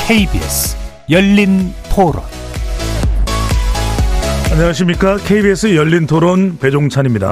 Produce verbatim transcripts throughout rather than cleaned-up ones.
케이비에스 열린 토론. 안녕하십니까. 케이비에스 열린 토론 배종찬입니다.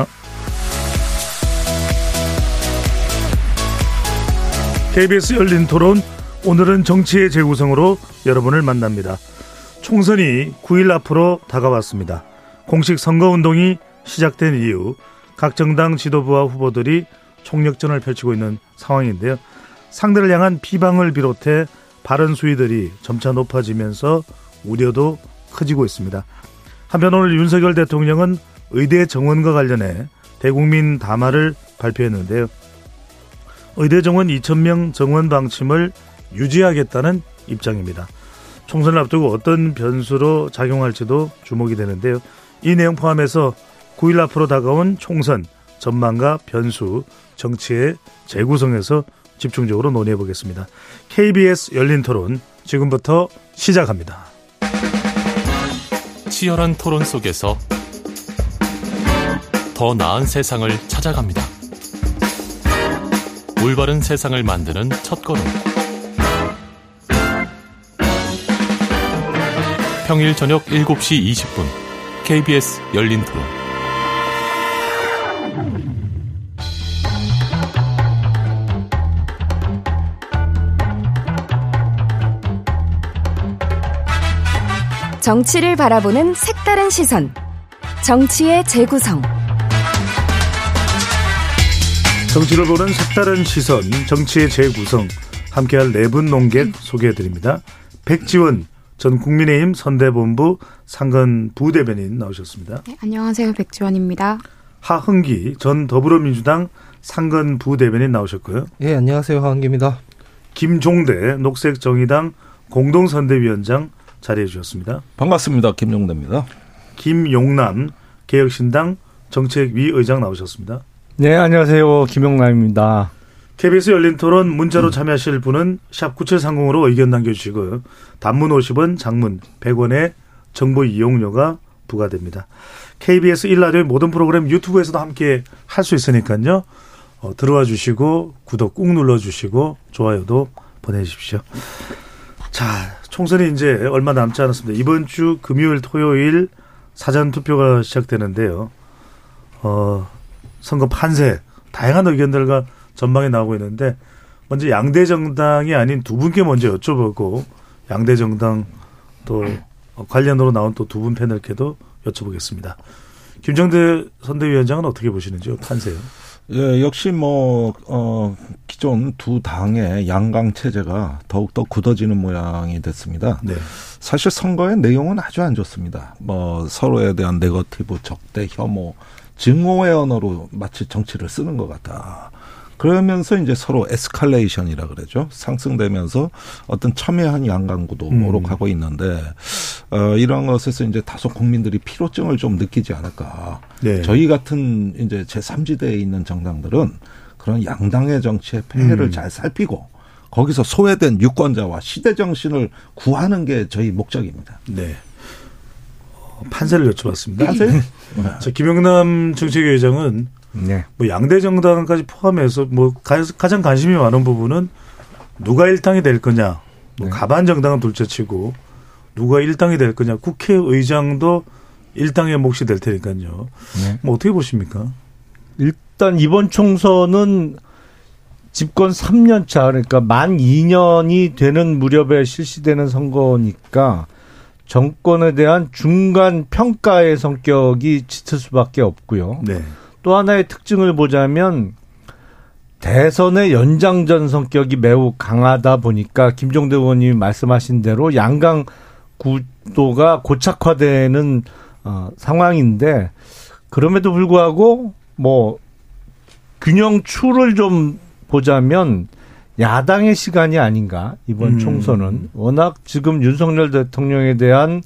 케이비에스 열린 토론, 오늘은 정치의 재구성으로 여러분을 만납니다. 총선이 구 일 앞으로 다가왔습니다. 공식 선거운동이 시작된 이후 각 정당 지도부와 후보들이 총력전을 펼치고 있는 상황인데요. 상대를 향한 비방을 비롯해 발언 수위들이 점차 높아지면서 우려도 커지고 있습니다. 한편 오늘 윤석열 대통령은 의대 정원과 관련해 대국민 담화를 발표했는데요. 의대 정원 이천 명 정원 방침을 유지하겠다는 입장입니다. 총선을 앞두고 어떤 변수로 작용할지도 주목이 되는데요. 이 내용 포함해서 구 일 앞으로 다가온 총선 전망과 변수, 정치의 재구성에서 집중적으로 논의해보겠습니다. 케이비에스 열린 토론, 지금부터 시작합니다. 치열한 토론 속에서 더 나은 세상을 찾아갑니다. 올바른 세상을 만드는 첫걸음. 평일 저녁 일곱 시 이십 분 케이비에스 열린 토론. 정치를 바라보는 색다른 시선, 정치의 재구성. 정치를 보는 색다른 시선, 정치의 재구성, 함께할 네 분 논객 소개해드립니다. 백지원 전 국민의힘 선대본부 상근 부대변인 나오셨습니다. 네, 안녕하세요. 백지원입니다. 하흥기 전 더불어민주당 상근 부대변인 나오셨고요. 예, 안녕하세요. 하흥기입니다. 김종대 녹색정의당 공동선대위원장 자리해 주셨습니다. 반갑습니다. 김종대입니다. 김용남 개혁신당 정책위 의장 나오셨습니다. 네, 안녕하세요. 김용남입니다. 케이비에스 열린 토론 문자로 참여하실 분은 샵 구칠삼공으로 의견 남겨주시고요. 단문 오십 원, 장문 백 원의 정보 이용료가 부과됩니다. 케이비에스 일 라디오의 모든 프로그램 유튜브에서도 함께 할 수 있으니까요. 어, 들어와 주시고 구독 꾹 눌러주시고 좋아요도 보내주십시오. 자, 총선이 이제 얼마 남지 않았습니다. 이번 주 금요일, 토요일 사전투표가 시작되는데요. 어, 선거 판세, 다양한 의견들과 전망이 나오고 있는데, 먼저 양대 정당이 아닌 두 분께 먼저 여쭤보고, 양대 정당 또 관련으로 나온 또 두 분 패널께도 여쭤보겠습니다. 김정대 선대위원장은 어떻게 보시는지요? 판세요? 예, 역시 뭐, 어, 기존 두 당의 양강 체제가 더욱더 굳어지는 모양이 됐습니다. 네. 사실 선거의 내용은 아주 안 좋습니다. 뭐, 서로에 대한 네거티브, 적대, 혐오, 증오의 언어로 마치 정치를 쓰는 것 같다. 그러면서 이제 서로 에스컬레이션이라 그러죠. 상승되면서 어떤 첨예한 양강구도로 음. 가고 있는데, 어, 이런 것에서 이제 다소 국민들이 피로증을 좀 느끼지 않을까. 네. 저희 같은 이제 제삼 지대에 있는 정당들은 그런 양당의 정치의 폐해를 음. 잘 살피고 거기서 소외된 유권자와 시대 정신을 구하는 게 저희 목적입니다. 네. 어, 판세를 여쭤봤습니다. 판세? 자, 김영남 정책위 의장은 네. 뭐 양대 정당까지 포함해서 뭐 가장 관심이 많은 부분은 누가 일당이 될 거냐, 뭐 네. 가반 정당은 둘째치고 누가 일당이 될 거냐, 국회의장도 일당의 몫이 될 테니까요. 네. 뭐 어떻게 보십니까? 일단 이번 총선은 집권 삼 년 차, 그러니까 만 이 년이 되는 무렵에 실시되는 선거니까 정권에 대한 중간 평가의 성격이 짙을 수밖에 없고요. 네. 또 하나의 특징을 보자면 대선의 연장전 성격이 매우 강하다 보니까 김종대 의원님이 말씀하신 대로 양강 구도가 고착화되는 어, 상황인데, 그럼에도 불구하고 뭐 균형추를 좀 보자면 야당의 시간이 아닌가, 이번 음. 총선은. 워낙 지금 윤석열 대통령에 대한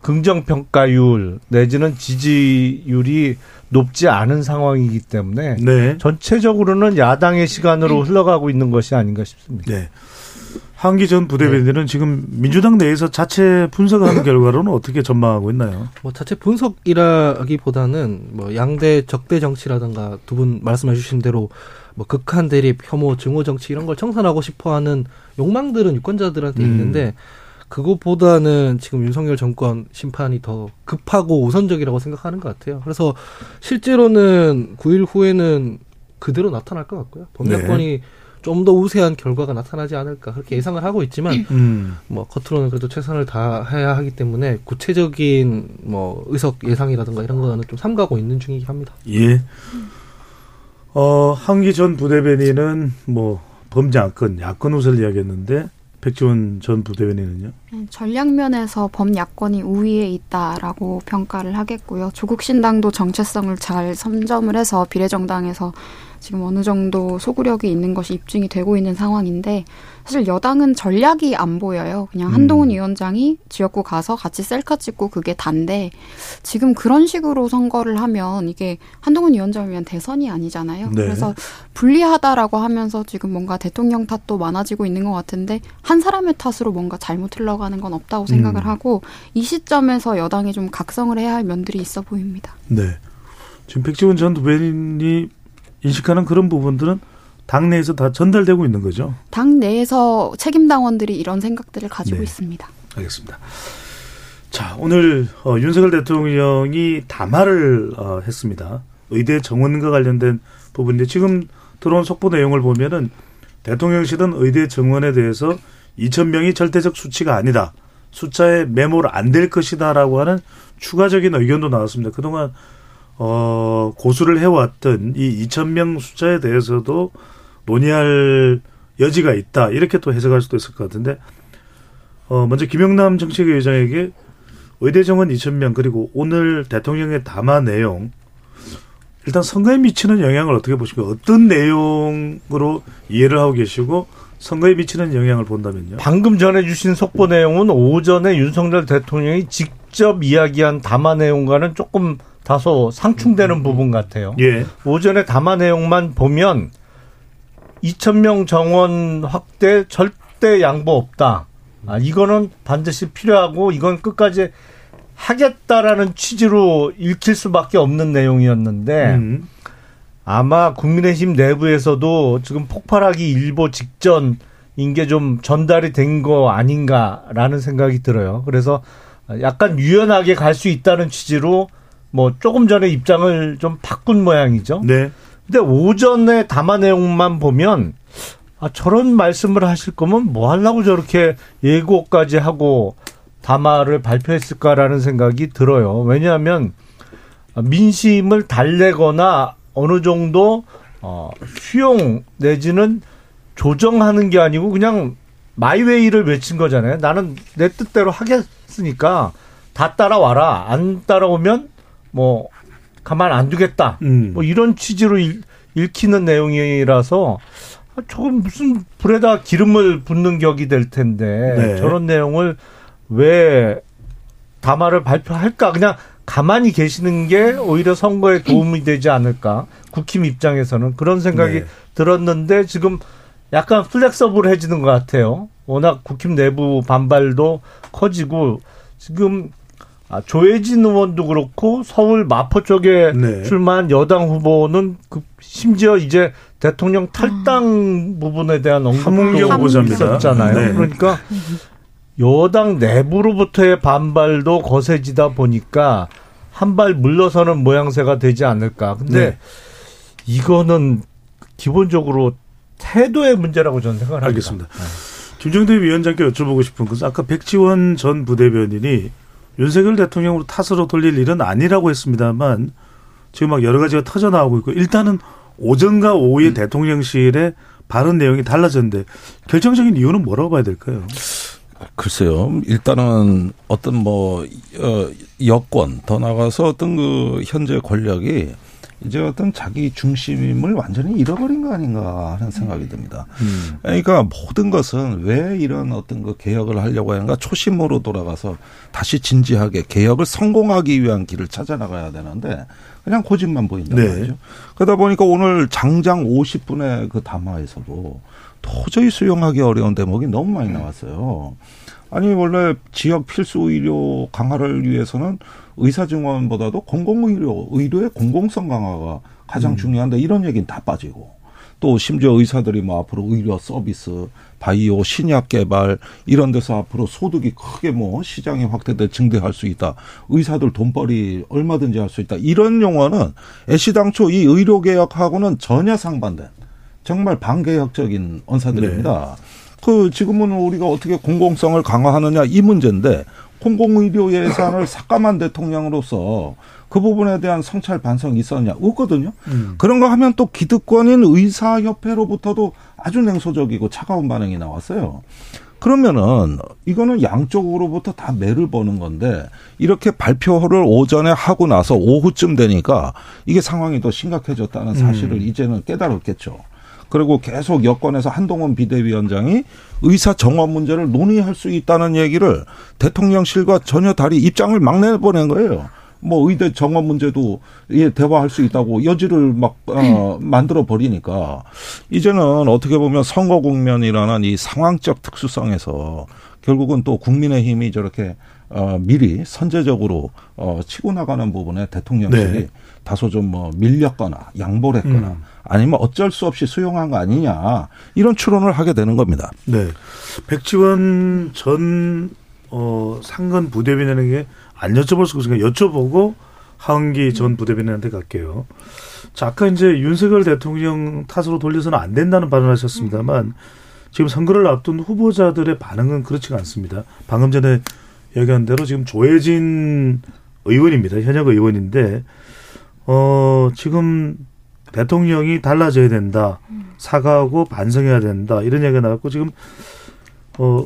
긍정평가율 내지는 지지율이 높지 않은 상황이기 때문에 네. 전체적으로는 야당의 시간으로 흘러가고 있는 것이 아닌가 싶습니다. 네. 하흥기 전 부대변인은 네. 지금 민주당 내에서 자체 분석하는 결과로는 어떻게 전망하고 있나요? 뭐 자체 분석이라기보다는 뭐 양대 적대 정치라든가 두 분 말씀해 주신 대로 뭐 극한 대립, 혐오, 증오 정치 이런 걸 청산하고 싶어하는 욕망들은 유권자들한테 음. 있는데 그것보다는 지금 윤석열 정권 심판이 더 급하고 우선적이라고 생각하는 것 같아요. 그래서 실제로는 구 일 후에는 그대로 나타날 것 같고요. 범야권이 네. 좀 더 우세한 결과가 나타나지 않을까 그렇게 예상을 하고 있지만 음. 뭐 겉으로는 그래도 최선을 다해야 하기 때문에 구체적인 뭐 의석 예상이라든가 이런 거는 좀 삼가고 있는 중이긴 합니다. 예. 어, 한기 전 부대변인은 뭐 범야권, 야권 우세를 이야기했는데 백지원 전 부대변인은요? 전략면에서 범야권이 우위에 있다라고 평가를 하겠고요. 조국 신당도 정체성을 잘 선점을 해서 비례정당에서 지금 어느 정도 소구력이 있는 것이 입증이 되고 있는 상황인데 사실 여당은 전략이 안 보여요. 그냥 한동훈 음. 위원장이 지역구 가서 같이 셀카 찍고 그게 단데 지금 그런 식으로 선거를 하면 이게 한동훈 위원장을 위한 대선이 아니잖아요. 네. 그래서 불리하다라고 하면서 지금 뭔가 대통령 탓도 많아지고 있는 것 같은데 한 사람의 탓으로 뭔가 잘못 흘러가는 건 없다고 생각을 음. 하고 이 시점에서 여당이 좀 각성을 해야 할 면들이 있어 보입니다. 네. 지금 백지원 전 부대변인이 인식하는 그런 부분들은 당내에서 다 전달되고 있는 거죠? 당내에서 책임당원들이 이런 생각들을 가지고 네. 있습니다. 알겠습니다. 자, 오늘 어, 윤석열 대통령이 담화를 어, 했습니다. 의대 정원과 관련된 부분인데 지금 들어온 속보 내용을 보면은 대통령실은 의대 정원에 대해서 이천 명이 절대적 수치가 아니다. 숫자에 매몰 안 될 것이다라고 하는 추가적인 의견도 나왔습니다. 그동안 어, 고수를 해왔던 이 이천 명 숫자에 대해서도 논의할 여지가 있다. 이렇게 또 해석할 수도 있을 것 같은데, 어, 먼저 김영남 정책위 의장에게 의대 정원 이천 명 그리고 오늘 대통령의 담화 내용, 일단 선거에 미치는 영향을 어떻게 보십니까? 어떤 내용으로 이해를 하고 계시고 선거에 미치는 영향을 본다면요? 방금 전해주신 속보 내용은 오전에 윤석열 대통령이 직접 이야기한 담화 내용과는 조금 다소 상충되는 음. 부분 같아요. 예. 오전에 담화 내용만 보면 이천 명 정원 확대 절대 양보 없다. 아, 이거는 반드시 필요하고 이건 끝까지 하겠다라는 취지로 읽힐 수밖에 없는 내용이었는데 음. 아마 국민의힘 내부에서도 지금 폭발하기 일보 직전인 게 좀 전달이 된 거 아닌가라는 생각이 들어요. 그래서 약간 유연하게 갈 수 있다는 취지로 뭐 조금 전에 입장을 좀 바꾼 모양이죠. 네. 근데 오전에 담화 내용만 보면 아, 저런 말씀을 하실 거면 뭐 하려고 저렇게 예고까지 하고 담화를 발표했을까라는 생각이 들어요. 왜냐하면 민심을 달래거나 어느 정도 어, 수용 내지는 조정하는 게 아니고 그냥 마이웨이를 외친 거잖아요. 나는 내 뜻대로 하겠으니까 다 따라와라. 안 따라오면 뭐 가만 안 두겠다. 음. 뭐 이런 취지로 읽, 읽히는 내용이라서 조금 무슨 불에다 기름을 붓는 격이 될 텐데 네. 저런 내용을 왜 담화를 발표할까? 그냥 가만히 계시는 게 오히려 선거에 도움이 되지 않을까? 국힘 입장에서는 그런 생각이 네. 들었는데 지금 약간 플렉서블해지는 것 같아요. 워낙 국힘 내부 반발도 커지고 지금 아, 조혜진 의원도 그렇고 서울 마포 쪽에 네. 출마한 여당 후보는 그 심지어 이제 대통령 탈당 음. 부분에 대한 언급도 있었잖아요. 네. 그러니까 여당 내부로부터의 반발도 거세지다 보니까 한 발 물러서는 모양새가 되지 않을까. 근데 네. 이거는 기본적으로 태도의 문제라고 저는 생각을 합니다. 알겠습니다. 네. 김종대 위원장께 여쭤보고 싶은 것은 아까 백지원 전 부대변인이 윤석열 대통령으로 탓으로 돌릴 일은 아니라고 했습니다만 지금 막 여러 가지가 터져 나오고 있고 일단은 오전과 오후에 음. 대통령실의 발언 내용이 달라졌는데 결정적인 이유는 뭐라고 봐야 될까요? 글쎄요. 일단은 어떤 뭐 여권 더 나아가서 어떤 그 현재 권력이 이제 어떤 자기 중심을 완전히 잃어버린 거 아닌가 하는 생각이 듭니다. 음. 그러니까 모든 것은 왜 이런 어떤 그 개혁을 하려고 하는가 초심으로 돌아가서 다시 진지하게 개혁을 성공하기 위한 길을 찾아 나가야 되는데 그냥 고집만 보인단 네. 말이죠. 그러다 보니까 오늘 장장 오십 분의 그 담화에서도 도저히 수용하기 어려운 대목이 너무 많이 나왔어요. 아니 원래 지역 필수 의료 강화를 위해서는 의사 증원보다도 공공의료, 의료의 공공성 강화가 가장 음. 중요한데 이런 얘기는 다 빠지고 또 심지어 의사들이 뭐 앞으로 의료 서비스, 바이오, 신약 개발 이런 데서 앞으로 소득이 크게 뭐 시장이 확대돼 증대할 수 있다. 의사들 돈벌이 얼마든지 할 수 있다. 이런 용어는 애시당초 이 의료개혁하고는 전혀 상반된 정말 반개혁적인 언사들입니다. 네. 그 지금은 우리가 어떻게 공공성을 강화하느냐 이 문제인데 공공의료 예산을 삭감한 대통령으로서 그 부분에 대한 성찰 반성이 있었냐? 없거든요. 음. 그런 거 하면 또 기득권인 의사협회로부터도 아주 냉소적이고 차가운 반응이 나왔어요. 그러면은 이거는 양쪽으로부터 다 매를 버는 건데 이렇게 발표를 오전에 하고 나서 오후쯤 되니까 이게 상황이 더 심각해졌다는 사실을 음. 이제는 깨달았겠죠. 그리고 계속 여권에서 한동훈 비대위원장이 의사 정원 문제를 논의할 수 있다는 얘기를 대통령실과 전혀 다리 입장을 막 내보낸 거예요. 뭐 의대 정원 문제도 예, 대화할 수 있다고 여지를 막 어, 만들어 버리니까 이제는 어떻게 보면 선거 국면이라는 이 상황적 특수성에서 결국은 또 국민의힘이 저렇게 어, 미리 선제적으로 어, 치고 나가는 부분에 대통령실이 네. 다소 좀 뭐 밀렸거나 양보를 했거나 음. 아니면 어쩔 수 없이 수용한 거 아니냐 이런 추론을 하게 되는 겁니다. 네, 백지원 전 어, 상근 부대변인에게 안 여쭤볼 수 없으니까 여쭤보고 하은기 전 부대변인한테 갈게요. 자, 아까 이제 윤석열 대통령 탓으로 돌려서는 안 된다는 발언을 하셨습니다만 지금 선거를 앞둔 후보자들의 반응은 그렇지가 않습니다. 방금 전에 얘기한 대로 지금 조혜진 의원입니다. 현역 의원인데 어, 지금 대통령이 달라져야 된다. 사과하고 반성해야 된다. 이런 얘기가 나왔고 지금 어,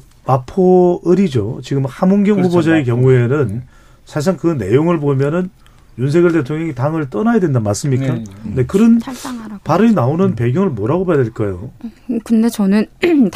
마포을이죠. 지금 함은경 그렇죠, 후보자의 마포. 경우에는 사실상 그 내용을 보면은 윤석열 대통령이 당을 떠나야 된다 맞습니까? 네. 네, 그런 탈당하라고. 발언이 나오는 배경을 뭐라고 봐야 될까요? 근데 저는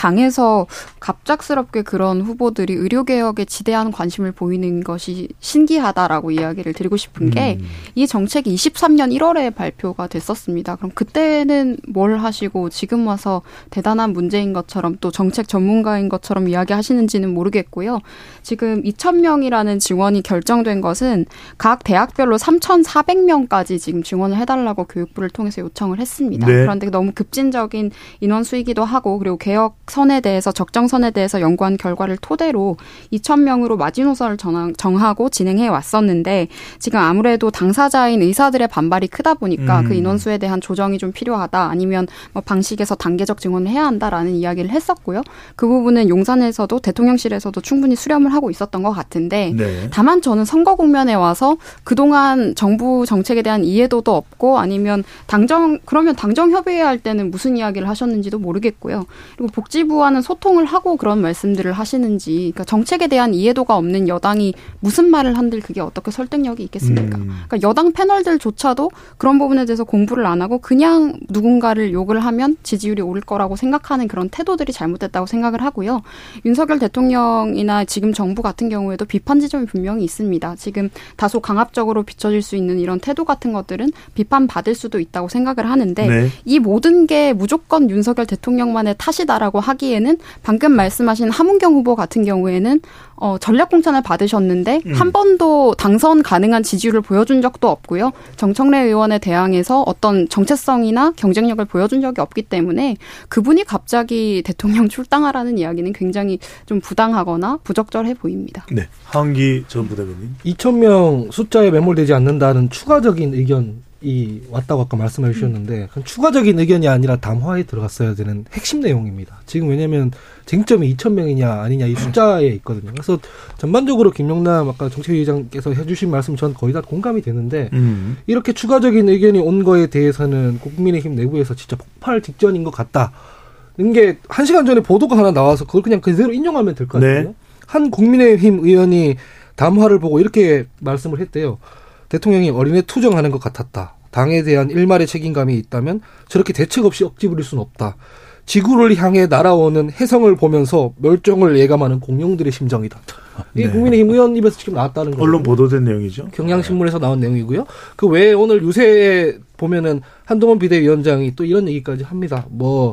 당에서 갑작스럽게 그런 후보들이 의료개혁에 지대한 관심을 보이는 것이 신기하다라고 이야기를 드리고 싶은 게 이 음. 정책이 이십삼 년 일월에 발표가 됐었습니다. 그럼 그때는 뭘 하시고 지금 와서 대단한 문제인 것처럼 또 정책 전문가인 것처럼 이야기하시는지는 모르겠고요. 지금 이천 명이라는 증원이 결정된 것은 각 대학별로 삼천사백 명까지 지금 증원을 해달라고 교육부를 통해서 요청을 했습니다. 네. 그런데 너무 급진적인 인원 수이기도 하고 그리고 개혁선에 대해서 적정선에 대해서 연구한 결과를 토대로 이천 명으로 마지노선을 정하고 진행해 왔었는데 지금 아무래도 당사자인 의사들의 반발이 크다 보니까 음. 그 인원수에 대한 조정이 좀 필요하다 아니면 뭐 방식에서 단계적 증원을 해야 한다라는 이야기를 했었고요. 그 부분은 용산에서도 대통령실에서도 충분히 수렴을 하고 있었던 것 같은데 네. 다만 저는 선거 국면에 와서 그동안 정부 정책에 대한 이해도도 없고 아니면 당정 그러면 당정 협의회할 때는 무슨 이야기를 하셨는지도 모르겠고요. 그리고 복지부와는 소통을 하고 그런 말씀들을 하시는지 그러니까 정책에 대한 이해도가 없는 여당이 무슨 말을 한들 그게 어떻게 설득력이 있겠습니까? 음. 그러니까 여당 패널들조차도 그런 부분에 대해서 공부를 안 하고 그냥 누군가를 욕을 하면 지지율이 오를 거라고 생각하는 그런 태도들이 잘못됐다고 생각을 하고요. 윤석열 대통령이나 지금 정부 같은 경우에도 비판 지점이 분명히 있습니다. 지금 다소 강압적으로 비춰질 수 있는 이런 태도 같은 것들은 비판받을 수도 있다고 생각을 하는데 네. 이 모든 게 무조건 윤석열 대통령만의 탓이다라고 하기에는 방금 말씀하신 함은경 후보 같은 경우에는 어, 전략공천을 받으셨는데 음. 한 번도 당선 가능한 지지율을 보여준 적도 없고요. 정청래 의원에 대항해서 어떤 정체성이나 경쟁력을 보여준 적이 없기 때문에 그분이 갑자기 대통령 출당하라는 이야기는 굉장히 좀 부당하거나 부적절해 보입니다. 네, 하은기 전 부대변인. 이천 명 숫자에 매몰되지 않는다는 추가적인 의견이 왔다고 아까 말씀해 주셨는데 그건 추가적인 의견이 아니라 담화에 들어갔어야 되는 핵심 내용입니다. 지금 왜냐하면 쟁점이 이천 명이냐 아니냐 이 숫자에 있거든요. 그래서 전반적으로 김용남 아까 정책위의장께서 해주신 말씀 전 거의 다 공감이 되는데 음. 이렇게 추가적인 의견이 온 거에 대해서는 국민의힘 내부에서 진짜 폭발 직전인 것 같다. 이게 한 시간 전에 보도가 하나 나와서 그걸 그냥 그대로 인용하면 될 것 같아요. 네. 한 국민의힘 의원이 담화를 보고 이렇게 말씀을 했대요. 대통령이 어린애 투정하는 것 같았다. 당에 대한 일말의 책임감이 있다면 저렇게 대책 없이 억지 부릴 수는 없다. 지구를 향해 날아오는 혜성을 보면서 멸종을 예감하는 공룡들의 심정이다. 이게 네. 국민의힘 의원 입에서 지금 나왔다는 거죠. 언론 보도된 내용이죠. 경향신문에서 나온 내용이고요. 그 외에 오늘 유세에 보면은 한동훈 비대위원장이 또 이런 얘기까지 합니다. 뭐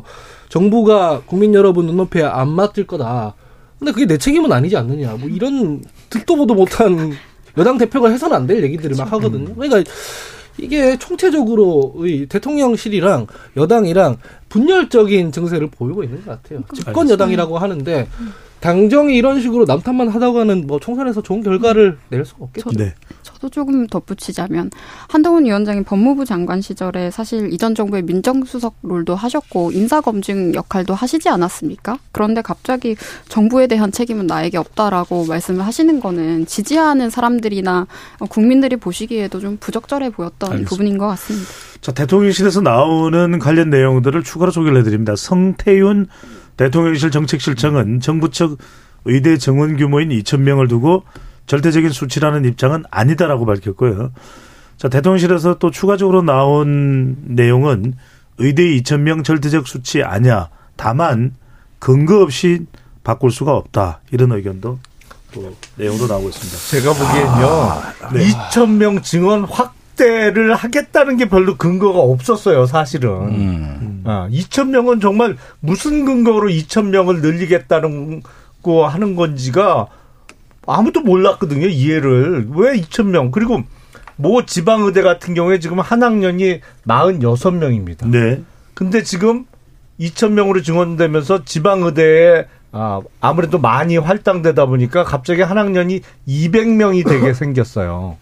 정부가 국민 여러분 눈높이에 안 맞을 거다. 근데 그게 내 책임은 아니지 않느냐. 뭐 이런 듣도 보도 못한 여당 대표가 해서는 안 될 얘기들을 그렇죠. 막 하거든요. 그러니까 이게 총체적으로의 대통령실이랑 여당이랑 분열적인 증세를 보이고 있는 것 같아요. 집권 여당이라고 하는데 당정이 이런 식으로 남탓만 하다가는 뭐 총선에서 좋은 결과를 낼 수가 없겠죠. 저, 네. 저도 조금 덧붙이자면 한동훈 위원장이 법무부 장관 시절에 사실 이전 정부의 민정수석 롤도 하셨고 인사검증 역할도 하시지 않았습니까? 그런데 갑자기 정부에 대한 책임은 나에게 없다라고 말씀을 하시는 거는 지지하는 사람들이나 국민들이 보시기에도 좀 부적절해 보였던 알겠습니다. 부분인 것 같습니다. 자, 대통령실에서 나오는 관련 내용들을 추가로 소개를 해드립니다. 성태윤 대통령실 정책실장은 정부 측 의대 정원 규모인 이천 명을 두고 절대적인 수치라는 입장은 아니다라고 밝혔고요. 자, 대통령실에서 또 추가적으로 나온 내용은 의대 이천 명 절대적 수치 아니야. 다만 근거 없이 바꿀 수가 없다. 이런 의견도 또 내용으로 나오고 있습니다. 제가 보기엔요. 아, 네. 이천 명 증원 확대를 하겠다는 게 별로 근거가 없었어요. 사실은. 음. 아, 이천 명은 정말 무슨 근거로 이천 명을 늘리겠다는 거 하는 건지가 아무도 몰랐거든요. 이해를. 왜 이천 명? 그리고 모 지방의대 같은 경우에 지금 한 학년이 사십육 명입니다. 네. 근데 지금 이천 명으로 증원되면서 지방의대에 아, 아무래도 많이 할당되다 보니까 갑자기 한 학년이 이백 명이 되게 생겼어요.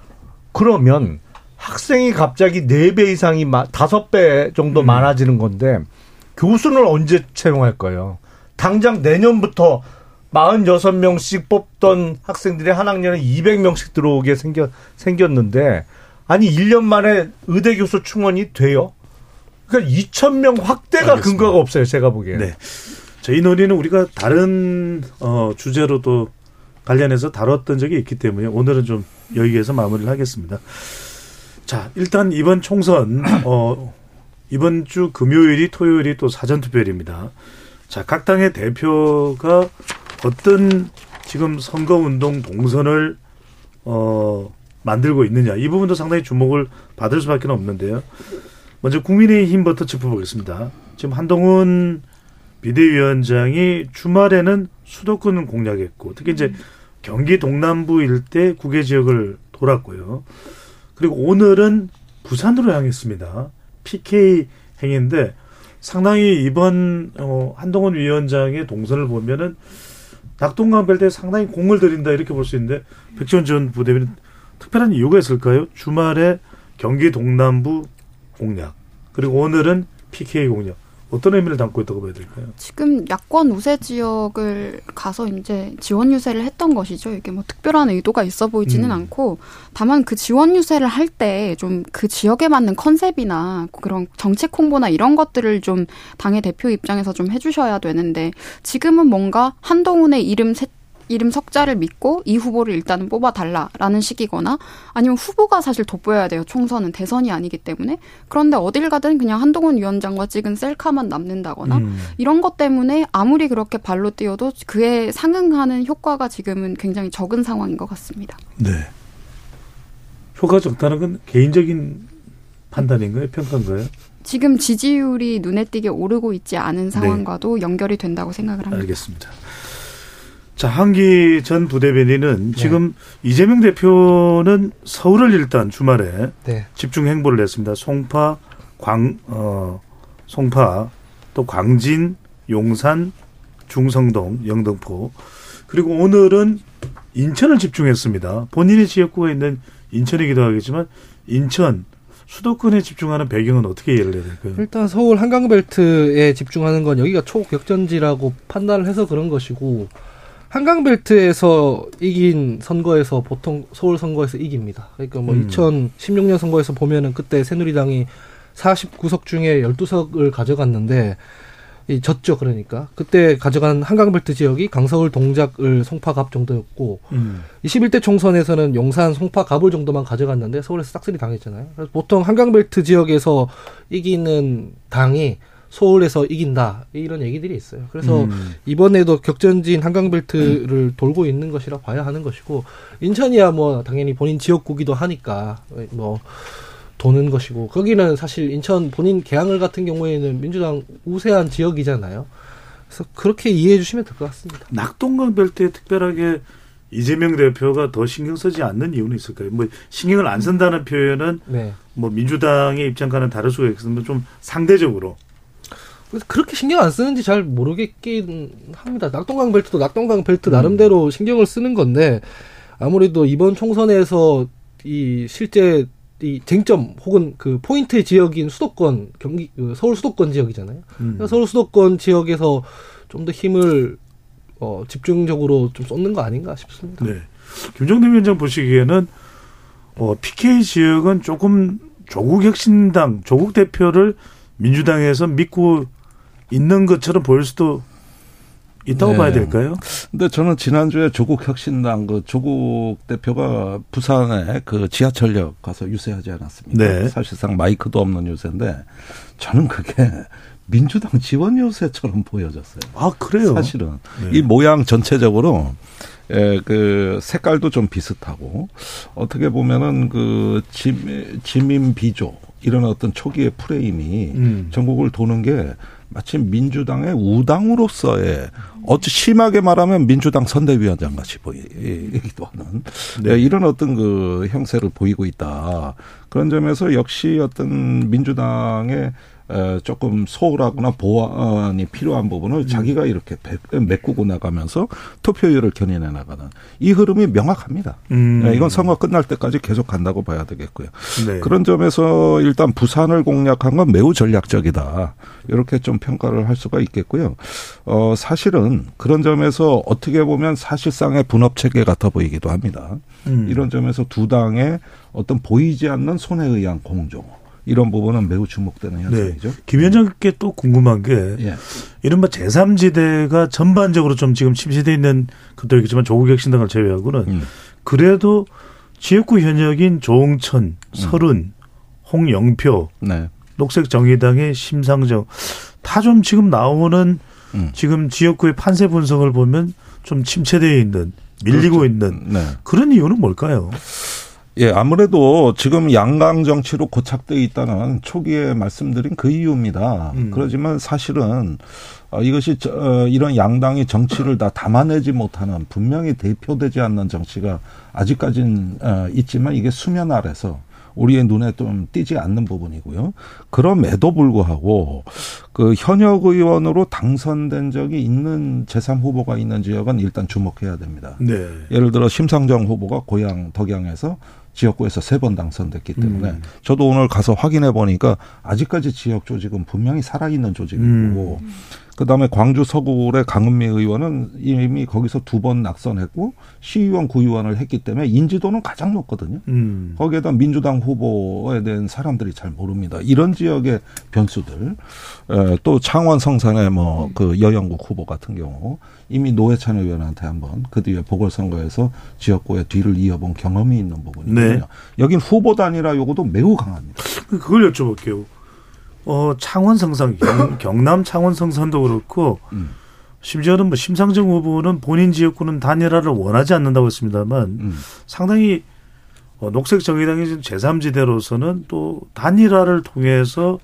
그러면 학생이 갑자기 네 배 이상이 다섯 배 정도 음. 많아지는 건데 교수는 언제 채용할 거예요? 당장 내년부터 사십육 명씩 뽑던 학생들이 한 학년에 이백 명씩 들어오게 생겼, 생겼는데 아니 일 년 만에 의대 교수 충원이 돼요? 그러니까 이천 명 확대가 알겠습니다. 근거가 없어요. 제가 보기에. 네. 자, 이 논의는 우리가 다른 어, 주제로도 관련해서 다뤘던 적이 있기 때문에 오늘은 좀 여기에서 마무리를 하겠습니다. 자, 일단 이번 총선 어, 이번 주 금요일이 토요일이 또 사전투표일입니다. 자, 각 당의 대표가 어떤 지금 선거운동 동선을 어, 만들고 있느냐. 이 부분도 상당히 주목을 받을 수밖에 없는데요. 먼저 국민의힘부터 짚어보겠습니다. 지금 한동훈 비대위원장이 주말에는 수도권을 공략했고 특히 이제 경기 동남부 일대 국외 지역을 돌았고요. 그리고 오늘은 부산으로 향했습니다. 피케이 행인데 상당히 이번 어, 한동훈 위원장의 동선을 보면은 낙동강변대에 상당히 공을 들인다 이렇게 볼 수 있는데 백지원 전 부대변인 특별한 이유가 있을까요? 주말에 경기 동남부 공략 그리고 오늘은 피케이 공략 어떤 의미를 담고 있다고 봐야 될까요? 지금 야권 우세 지역을 가서 이제 지원 유세를 했던 것이죠. 이게 뭐 특별한 의도가 있어 보이지는 음. 않고 다만 그 지원 유세를 할 때 좀 그 지역에 맞는 컨셉이나 그런 정책 홍보나 이런 것들을 좀 당의 대표 입장에서 좀 해주셔야 되는데 지금은 뭔가 한동훈의 이름 세 이름 석자를 믿고 이 후보를 일단은 뽑아달라라는 식이거나 아니면 후보가 사실 돋보여야 돼요. 총선은 대선이 아니기 때문에. 그런데 어딜 가든 그냥 한동훈 위원장과 찍은 셀카만 남는다거나 음. 이런 것 때문에 아무리 그렇게 발로 뛰어도 그에 상응하는 효과가 지금은 굉장히 적은 상황인 것 같습니다. 네. 효과가 적다는 건 개인적인 판단인가요? 평가인가요? 지금 지지율이 눈에 띄게 오르고 있지 않은 상황과도 네. 연결이 된다고 생각을 합니다. 알겠습니다. 자, 한기 전 부대변인은 네. 지금 이재명 대표는 서울을 일단 주말에 네. 집중 행보를 했습니다. 송파, 광, 어, 송파, 또 광진, 용산, 중성동, 영등포. 그리고 오늘은 인천을 집중했습니다. 본인의 지역구가 있는 인천이기도 하겠지만 인천, 수도권에 집중하는 배경은 어떻게 이해를 해야 될까요? 일단 서울 한강벨트에 집중하는 건 여기가 초격전지라고 판단을 해서 그런 것이고 한강벨트에서 이긴 선거에서 보통 서울 선거에서 이깁니다. 그러니까 뭐 음. 이천십육 년 선거에서 보면은 그때 새누리당이 사십구 석 중에 열두 석을 가져갔는데 이 졌죠. 그러니까 그때 가져간 한강벨트 지역이 강서울 동작을 송파갑 정도였고 음. 이십일 대 총선에서는 용산 송파갑을 정도만 가져갔는데 서울에서 싹쓸이 당했잖아요. 그래서 보통 한강벨트 지역에서 이기는 당이 서울에서 이긴다 이런 얘기들이 있어요. 그래서 음. 이번에도 격전지인 한강벨트를 음. 돌고 있는 것이라 봐야 하는 것이고 인천이야 뭐 당연히 본인 지역구기도 하니까 뭐 도는 것이고 거기는 사실 인천 본인 계양을 같은 경우에는 민주당 우세한 지역이잖아요. 그래서 그렇게 이해해 주시면 될 것 같습니다. 낙동강 벨트에 특별하게 이재명 대표가 더 신경 쓰지 않는 이유는 있을까요? 뭐 신경을 안 쓴다는 표현은 네. 뭐 민주당의 입장과는 다를 수가 있겠지만 좀 상대적으로 그렇게 신경 안 쓰는지 잘 모르겠긴 합니다. 낙동강 벨트도 낙동강 벨트 나름대로 음. 신경을 쓰는 건데 아무래도 이번 총선에서 이 실제 이 쟁점 혹은 그 포인트 지역인 수도권 경기 서울 수도권 지역이잖아요. 음. 서울 수도권 지역에서 좀 더 힘을 어, 집중적으로 좀 쏟는 거 아닌가 싶습니다. 네. 김종대 위원장 보시기에는 어, 피케이 지역은 조금 조국 혁신당, 조국 대표를 민주당에서 믿고 있는 것처럼 보일 수도 있다고 네. 봐야 될까요? 근데 저는 지난주에 조국 혁신당 그 조국 대표가 부산에 그 지하철역 가서 유세하지 않았습니까? 네. 사실상 마이크도 없는 유세인데 저는 그게 민주당 지원 요새처럼 보여졌어요. 아, 그래요? 사실은. 네. 이 모양 전체적으로, 에, 그, 색깔도 좀 비슷하고, 어떻게 보면은 그, 지, 지민 비조, 이런 어떤 초기의 프레임이 음. 전국을 도는 게 마치 민주당의 우당으로서의 어찌 심하게 말하면 민주당 선대위원장 같이 보이기도 하는 네. 이런 어떤 그 형세를 보이고 있다. 그런 점에서 역시 어떤 민주당의 조금 소홀하거나 보완이 필요한 부분을 음. 자기가 이렇게 메꾸고 나가면서 투표율을 견인해 나가는 이 흐름이 명확합니다. 음. 이건 선거 끝날 때까지 계속 간다고 봐야 되겠고요. 네. 그런 점에서 일단 부산을 공략한 건 매우 전략적이다. 이렇게 좀 평가를 할 수가 있겠고요. 어, 사실은 그런 점에서 어떻게 보면 사실상의 분업체계 같아 보이기도 합니다. 음. 이런 점에서 두 당의 어떤 보이지 않는 손에 의한 공조. 이런 부분은 매우 주목되는 현상이죠. 네. 김 위원장께 또 궁금한 게 예. 이른바 제삼 지대가 전반적으로 좀 지금 침체되어 있는 것도 있겠지만 조국 혁신당을 제외하고는 음. 그래도 지역구 현역인 조홍천, 설은, 음. 홍영표, 네. 녹색정의당의 심상정 다 좀 지금 나오는 음. 지금 지역구의 판세 분석을 보면 좀 침체되어 있는 밀리고 그렇죠. 있는 네. 그런 이유는 뭘까요? 예, 아무래도 지금 양강 정치로 고착되어 있다는 초기에 말씀드린 그 이유입니다. 음. 그렇지만 사실은 이것이 이런 양당이 정치를 다 담아내지 못하는 분명히 대표되지 않는 정치가 아직까지는 있지만 이게 수면 아래서 우리의 눈에 좀 띄지 않는 부분이고요. 그럼에도 불구하고 그 현역 의원으로 당선된 적이 있는 제삼 후보가 있는 지역은 일단 주목해야 됩니다. 네. 예를 들어 심상정 후보가 고향 덕양에서 지역구에서 세 번 당선됐기 때문에 음. 저도 오늘 가서 확인해 보니까 아직까지 지역 조직은 분명히 살아있는 조직이고 음. 그다음에 광주 서구의 강은미 의원은 이미 거기서 두 번 낙선했고 시의원 구의원을 했기 때문에 인지도는 가장 높거든요. 음. 거기에다 민주당 후보에 대한 사람들이 잘 모릅니다. 이런 지역의 변수들 또 창원 성산의 뭐 그 여영국 후보 같은 경우 이미 노회찬 의원한테 한번 그 뒤에 보궐선거에서 지역구의 뒤를 이어본 경험이 있는 부분이거든요. 네. 여긴 후보 단일화 요구도 매우 강합니다. 그걸 여쭤볼게요. 어, 창원 성산, 경, 경남 창원 성산도 그렇고, 음. 심지어는 뭐 심상정 후보는 본인 지역구는 단일화를 원하지 않는다고 했습니다만, 음. 상당히 어, 녹색정의당이 제삼 지대로서는 또 단일화를 통해서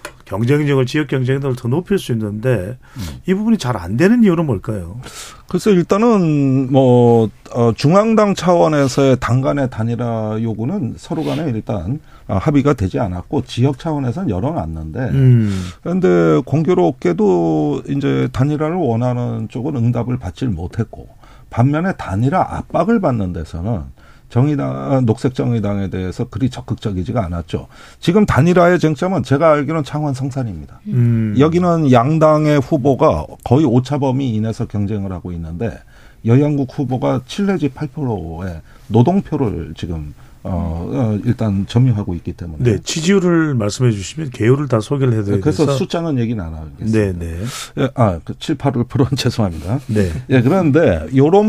경쟁력을, 지역 경쟁력을 더 높일 수 있는데, 음. 이 부분이 잘 안 되는 이유는 뭘까요? 글쎄, 일단은, 뭐, 어, 중앙당 차원에서의 당 간의 단일화 요구는 서로 간에 일단 합의가 되지 않았고, 지역 차원에서는 열어놨는데, 음. 그런데 공교롭게도 이제 단일화를 원하는 쪽은 응답을 받질 못했고, 반면에 단일화 압박을 받는 데서는 정의당, 녹색정의당에 대해서 그리 적극적이지가 않았죠. 지금 단일화의 쟁점은 제가 알기로는 창원 성산입니다. 음. 여기는 양당의 후보가 거의 오차범위 이내에서 경쟁을 하고 있는데 여영국 후보가 칠 내지 팔 퍼센트의 노동표를 지금 어, 어, 일단 점유하고 있기 때문에. 네, 지지율을 말씀해 주시면 개요를 다 소개를 해드려야 그래서 돼서. 숫자는 얘기는 안 하겠습니다. 네, 네. 예, 아, 그 칠, 팔 퍼센트는 죄송합니다. 네. 예, 그런데 이런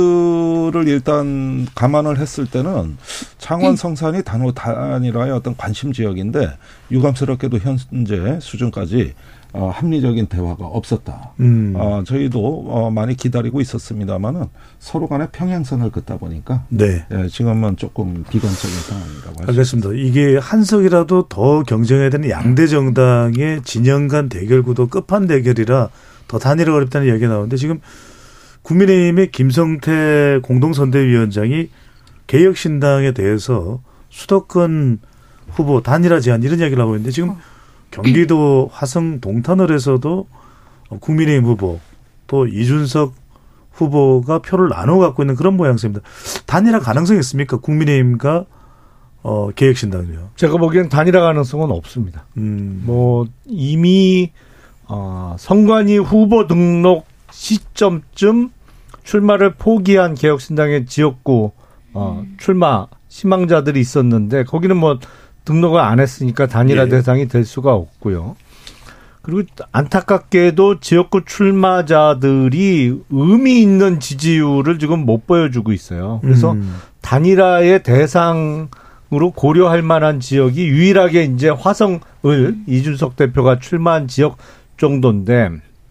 부분들을 일단 감안을 했을 때는 창원 성산이 단호 단일화의 어떤 관심 지역인데 유감스럽게도 현재 수준까지 어, 합리적인 대화가 없었다. 음. 어, 저희도 어, 많이 기다리고 있었습니다만은 서로 간에 평행선을 긋다 보니까 네. 예, 지금은 조금 비관적인 상황이라고 할 수 알겠습니다. 이게 한석이라도 더 경쟁해야 되는 양대 정당의 진영 간 대결 구도 끝판 대결이라 더 단일화가 어렵다는 이야기가 나오는데 지금 국민의힘의 김성태 공동선대위원장이 개혁신당에 대해서 수도권 후보 단일화 제안 이런 이야기를 하고 있는데 지금 경기도 화성 동탄을에서도 국민의힘 후보 또 이준석 후보가 표를 나눠 갖고 있는 그런 모양새입니다. 단일화 가능성이 있습니까? 국민의힘과 어, 개혁신당이요. 제가 보기엔 단일화 가능성은 없습니다. 음. 뭐 이미 어, 선관위 후보 등록 시점쯤 출마를 포기한 개혁신당의 지역구 어, 출마 희망자들이 있었는데 거기는 뭐 등록을 안 했으니까 단일화 예. 대상이 될 수가 없고요. 그리고 안타깝게도 지역구 출마자들이 의미 있는 지지율을 지금 못 보여주고 있어요. 그래서 음. 단일화의 대상으로 고려할 만한 지역이 유일하게 이제 화성을 이준석 대표가 출마한 지역 정도인데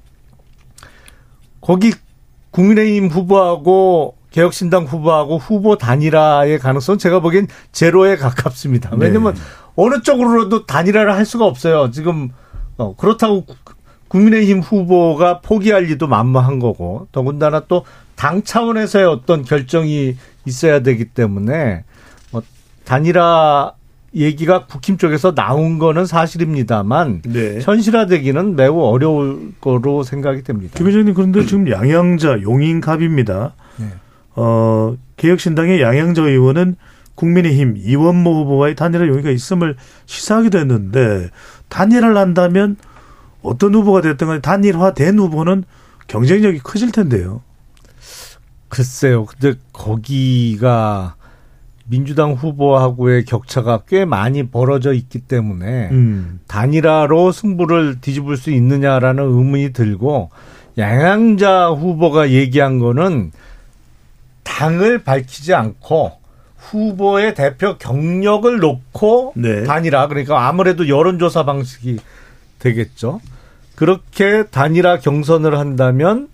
거기 국민의힘 후보하고 개혁신당 후보하고 후보 단일화의 가능성은 제가 보기엔 제로에 가깝습니다. 왜냐하면 네. 어느 쪽으로도 단일화를 할 수가 없어요. 지금 어, 그렇다고 국민의힘 후보가 포기할 리도 만무한 거고 더군다나 또 당 차원에서의 어떤 결정이 있어야 되기 때문에 뭐 단일화 얘기가 국힘 쪽에서 나온 거는 사실입니다만 네. 현실화되기는 매우 어려울 거로 생각이 됩니다. 김 회장님 그런데 지금 양양자 용인갑입니다. 네. 어, 개혁신당의 양양자 의원은 국민의힘 이원모 후보와의 단일화 용의가 있음을 시사하기도 했는데 단일화를 한다면 어떤 후보가 됐든 간에 단일화된 후보는 경쟁력이 커질 텐데요. 글쎄요. 근데 거기가 민주당 후보하고의 격차가 꽤 많이 벌어져 있기 때문에 음. 단일화로 승부를 뒤집을 수 있느냐라는 의문이 들고 양양자 후보가 얘기한 거는 당을 밝히지 않고 후보의 대표 경력을 놓고 네. 단일화 그러니까 아무래도 여론조사 방식이 되겠죠. 그렇게 단일화 경선을 한다면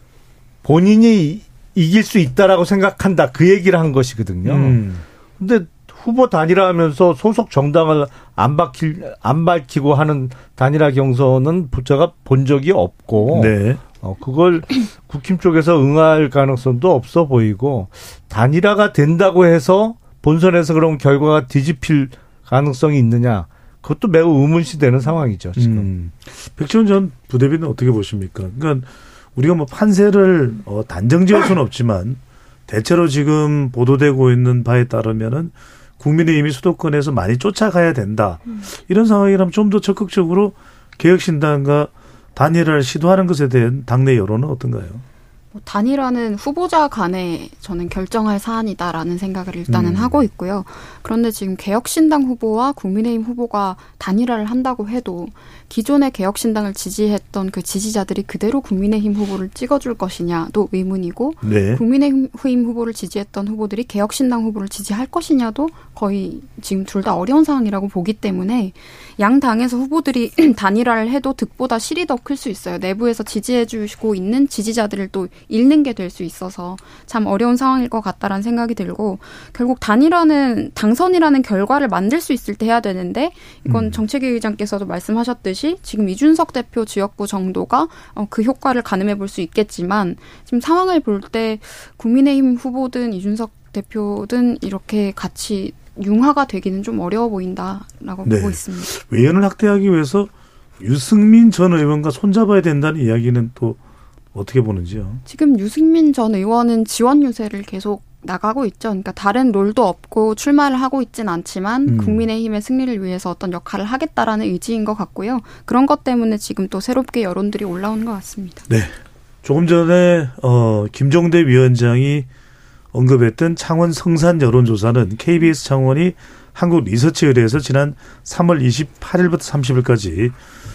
본인이 이길 수 있다라고 생각한다. 그 얘기를 한 것이거든요. 음. 근데 후보 단일화하면서 소속 정당을 안 밝힐 안 밝히고 하는 단일화 경선은 제가 본 적이 없고 네. 어, 그걸 국힘 쪽에서 응할 가능성도 없어 보이고 단일화가 된다고 해서 본선에서 그런 결과가 뒤집힐 가능성이 있느냐 그것도 매우 의문시되는 상황이죠. 지금. 음. 백지원 전 부대변인 어떻게 보십니까? 그러니까 우리가 뭐 판세를 어, 단정지을 수는 없지만 대체로 지금 보도되고 있는 바에 따르면은 국민의힘이 수도권에서 많이 쫓아가야 된다. 이런 상황이라면 좀 더 적극적으로 개혁신당과 단일화를 시도하는 것에 대한 당내 여론은 어떤가요? 뭐 단일화는 후보자 간에 저는 결정할 사안이다라는 생각을 일단은 음. 하고 있고요. 그런데 지금 개혁신당 후보와 국민의힘 후보가 단일화를 한다고 해도 기존의 개혁신당을 지지했던 그 지지자들이 그대로 국민의힘 후보를 찍어줄 것이냐도 의문이고 네. 국민의힘 후보를 지지했던 후보들이 개혁신당 후보를 지지할 것이냐도 거의 지금 둘 다 어려운 상황이라고 보기 때문에 양 당에서 후보들이 단일화를 해도 득보다 실이 더 클 수 있어요. 내부에서 지지해 주시고 있는 지지자들을 또 잃는 게 될 수 있어서 참 어려운 상황일 것 같다라는 생각이 들고 결국 단일화는 당선이라는 결과를 만들 수 있을 때 해야 되는데 이건 음. 정책위 의장께서도 말씀하셨듯이 지금 이준석 대표 지역구 정도가 그 효과를 가늠해 볼 수 있겠지만 지금 상황을 볼 때 국민의힘 후보든 이준석 대표든 이렇게 같이 융화가 되기는 좀 어려워 보인다라고 네. 보고 있습니다. 외연을 확대하기 위해서 유승민 전 의원과 손잡아야 된다는 이야기는 또 어떻게 보는지요? 지금 유승민 전 의원은 지원 유세를 계속 나가고 있죠. 그러니까 다른 롤도 없고 출마를 하고 있진 않지만 음. 국민의힘의 승리를 위해서 어떤 역할을 하겠다라는 의지인 것 같고요. 그런 것 때문에 지금 또 새롭게 여론들이 올라오는 것 같습니다. 네. 조금 전에 어, 김종대 위원장이 언급했던 창원 성산 여론조사는 케이비에스 창원이 한국리서치에 의해서 지난 삼월 이십팔일부터 삼십일까지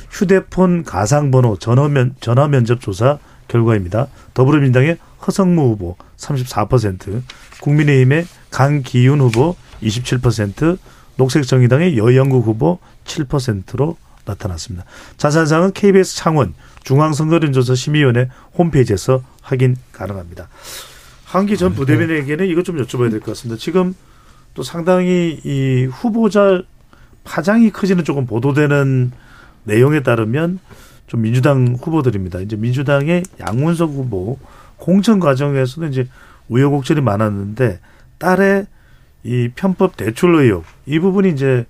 휴대폰 가상번호 전화면, 전화면접 조사 결과입니다. 더불어민주당의 허성무 후보 삼십사 퍼센트, 국민의힘의 강기훈 후보 이십칠 퍼센트, 녹색정의당의 여영국 후보 칠 퍼센트로 나타났습니다. 자세한 사항은 케이비에스 창원 중앙선거론조사 심의위원회 홈페이지에서 확인 가능합니다. 한기 전 부대변인에게는 이것 좀 여쭤봐야 될 것 같습니다. 지금 또 상당히 이 후보자 파장이 커지는 조금 보도되는 내용에 따르면 좀 민주당 후보들입니다. 이제 민주당의 양문석 후보 공천 과정에서도 이제 우여곡절이 많았는데 딸의 이 편법 대출 의혹 이 부분이 이제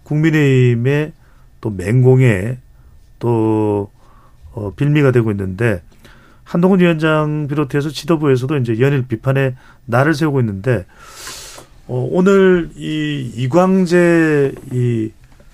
국민의힘의 또 맹공에 또 어, 빌미가 되고 있는데 한동훈 위원장 비롯해서 지도부에서도 이제 연일 비판의 날을 세우고 있는데 어, 오늘 이 이광재 이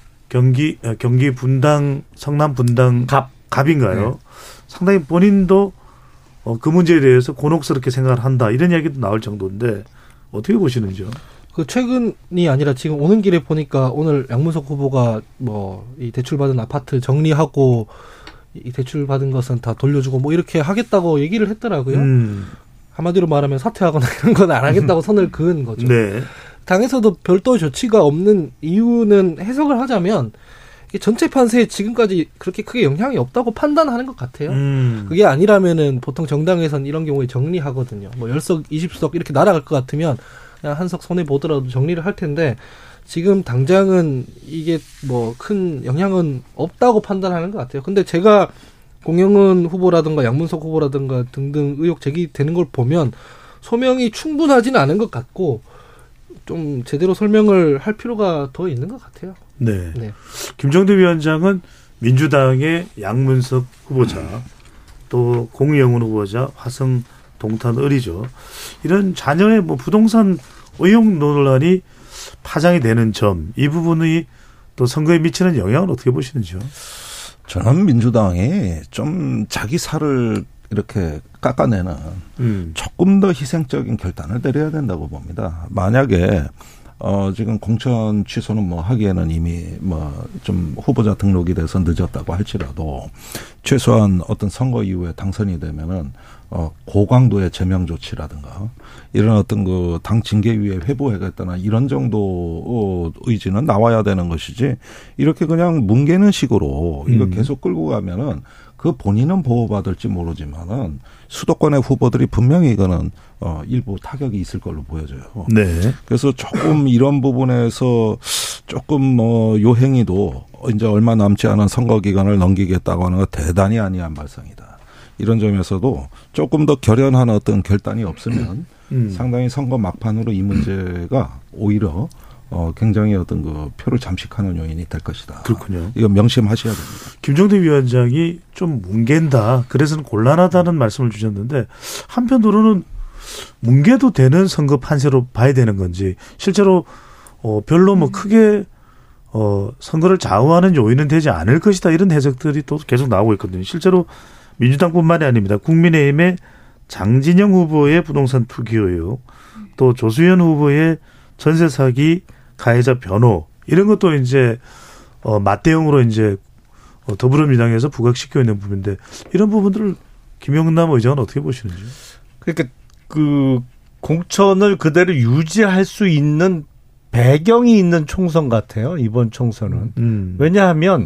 경기 경기 분당 성남 분당 갑 갑인가요? 네. 상당히 본인도 어, 그 문제에 대해서 곤혹스럽게 생각을 한다 이런 이야기도 나올 정도인데 어떻게 보시는지요? 그 최근이 아니라 지금 오는 길에 보니까 오늘 양문석 후보가 뭐 이 대출받은 아파트 정리하고 이 대출받은 것은 다 돌려주고 뭐 이렇게 하겠다고 얘기를 했더라고요. 음. 한마디로 말하면 사퇴하거나 이런 건 안 하겠다고 선을 그은 거죠. 네. 당에서도 별도 조치가 없는 이유는 해석을 하자면 전체 판세에 지금까지 그렇게 크게 영향이 없다고 판단하는 것 같아요. 음. 그게 아니라면은 보통 정당에서는 이런 경우에 정리하거든요. 뭐 십 석, 이십 석 이렇게 날아갈 것 같으면 그냥 한 석 손해 보더라도 정리를 할 텐데 지금 당장은 이게 뭐 큰 영향은 없다고 판단하는 것 같아요. 근데 제가 공영은 후보라든가 양문석 후보라든가 등등 의혹 제기되는 걸 보면 소명이 충분하지는 않은 것 같고 좀 제대로 설명을 할 필요가 더 있는 것 같아요. 네. 네. 김정대 위원장은 민주당의 양문석 후보자 또 공영은 후보자 화성 동탄 을이죠. 이런 자녀의 뭐 부동산 의혹 논란이 파장이 되는 점, 이 부분이 또 선거에 미치는 영향은 어떻게 보시는지요? 저는 민주당이 좀 자기 살을 이렇게 깎아내는 음. 조금 더 희생적인 결단을 내려야 된다고 봅니다. 만약에 어 지금 공천 취소는 뭐 하기에는 이미 뭐 좀 후보자 등록이 돼서 늦었다고 할지라도 최소한 어떤 선거 이후에 당선이 되면은 어 고강도의 제명 조치라든가 이런 어떤 그 당 징계위에 회부하겠다나 이런 정도 의지는 나와야 되는 것이지 이렇게 그냥 뭉개는 식으로 이거 음. 계속 끌고 가면은 그 본인은 보호받을지 모르지만은 수도권의 후보들이 분명히 이거는 어 일부 타격이 있을 걸로 보여져요. 네. 그래서 조금 이런 부분에서 조금 뭐 요 행위도 이제 얼마 남지 않은 선거 기간을 넘기겠다고 하는 거 대단히 아니한 발상이다. 이런 점에서도 조금 더 결연한 어떤 결단이 없으면 음. 상당히 선거 막판으로 이 문제가 오히려 어, 굉장히 어떤 그 표를 잠식하는 요인이 될 것이다. 그렇군요. 이거 명심하셔야 됩니다. 김정대 위원장이 좀 뭉갠다. 그래서는 곤란하다는 말씀을 주셨는데 한편으로는 뭉개도 되는 선거 판세로 봐야 되는 건지 실제로 어, 별로 뭐 크게 어, 선거를 좌우하는 요인은 되지 않을 것이다. 이런 해석들이 또 계속 나오고 있거든요. 실제로 민주당뿐만이 아닙니다. 국민의힘의 장진영 후보의 부동산 투기 의혹, 또 조수현 후보의 전세 사기 가해자 변호 이런 것도 이제 어, 맞대응으로 이제 어, 더불어민주당에서 부각시켜 있는 부분인데 이런 부분들을 김영남 의장은 어떻게 보시는지요? 그러니까 그 공천을 그대로 유지할 수 있는 배경이 있는 총선 같아요. 이번 총선은. 음. 왜냐하면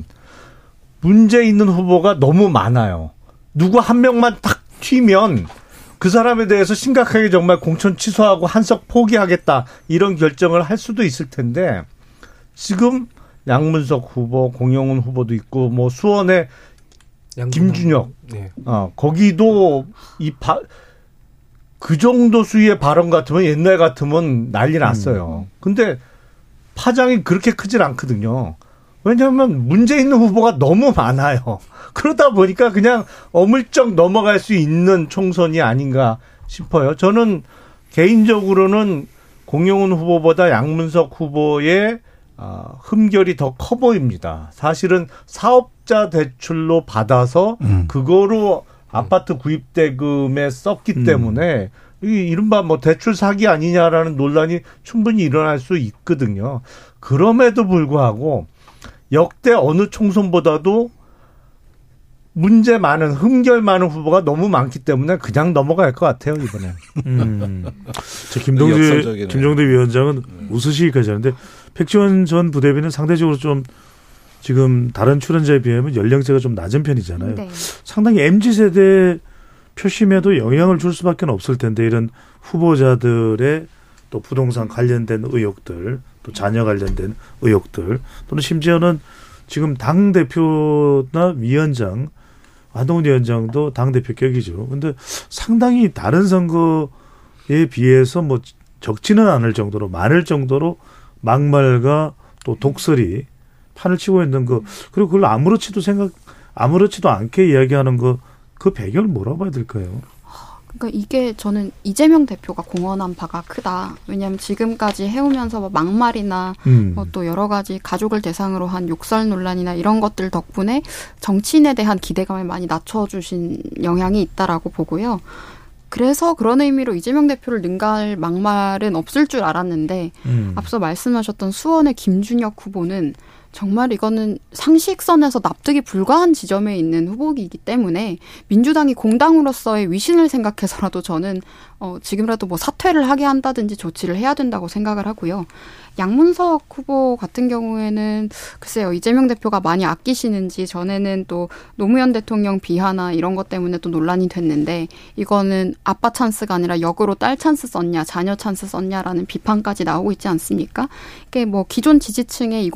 문제 있는 후보가 너무 많아요. 누구 한 명만 딱 튀면 그 사람에 대해서 심각하게 정말 공천 취소하고 한석 포기하겠다 이런 결정을 할 수도 있을 텐데 지금 양문석 후보, 공영훈 후보도 있고 뭐 수원의 김준혁, 네. 어, 거기도 이 바, 그 정도 수위의 발언 같으면 옛날 같으면 난리 났어요. 음. 근데 파장이 그렇게 크진 않거든요. 왜냐하면 문제 있는 후보가 너무 많아요. 그러다 보니까 그냥 어물쩍 넘어갈 수 있는 총선이 아닌가 싶어요. 저는 개인적으로는 공영훈 후보보다 양문석 후보의 흠결이 더 커 보입니다. 사실은 사업자 대출로 받아서 음. 그거로 아파트 구입대금에 썼기 음. 때문에 이 이른바 뭐 대출 사기 아니냐라는 논란이 충분히 일어날 수 있거든요. 그럼에도 불구하고 역대 어느 총선보다도 문제 많은 흠결 많은 후보가 너무 많기 때문에 그냥 넘어갈 것 같아요 이번에. 음. 저 김동재 김정대 위원장은 음. 웃으시기까지 하는데 백지원 전 부대변인은 상대적으로 좀 지금 다른 출연자에 비하면 연령대가 좀 낮은 편이잖아요. 네. 상당히 엠지 세대 표심에도 영향을 줄 수밖에 없을 텐데 이런 후보자들의 또 부동산 관련된 의혹들, 또 자녀 관련된 의혹들, 또는 심지어는 지금 당 대표나 위원장 한동훈 위원장도 당대표 격이죠. 근데 상당히 다른 선거에 비해서 뭐 적지는 않을 정도로 많을 정도로 막말과 또 독설이 판을 치고 있는 거, 그리고 그걸 아무렇지도 생각, 아무렇지도 않게 이야기하는 거, 그 배경을 뭐라고 봐야 될까요? 그러니까 이게 저는 이재명 대표가 공헌한 바가 크다. 왜냐하면 지금까지 해오면서 뭐 막말이나 음. 뭐 또 여러 가지 가족을 대상으로 한 욕설 논란이나 이런 것들 덕분에 정치인에 대한 기대감을 많이 낮춰주신 영향이 있다라고 보고요. 그래서 그런 의미로 이재명 대표를 능가할 막말은 없을 줄 알았는데 음. 앞서 말씀하셨던 수원의 김준혁 후보는 정말 이거는 상식선에서 납득이 불가한 지점에 있는 후보이기 때문에 민주당이 공당으로서의 위신을 생각해서라도 저는 어, 지금이라도 뭐 사퇴를 하게 한다든지 조치를 해야 된다고 생각을 하고요. 양문석 후보 같은 경우에는 글쎄요, 이재명 대표가 많이 아끼시는지 전에는 또 노무현 대통령 비하나 이런 것 때문에 또 논란이 됐는데 이거는 아빠 찬스가 아니라 역으로 딸 찬스 썼냐, 자녀 찬스 썼냐라는 비판까지 나오고 있지 않습니까? 이게 뭐 기존 지지층의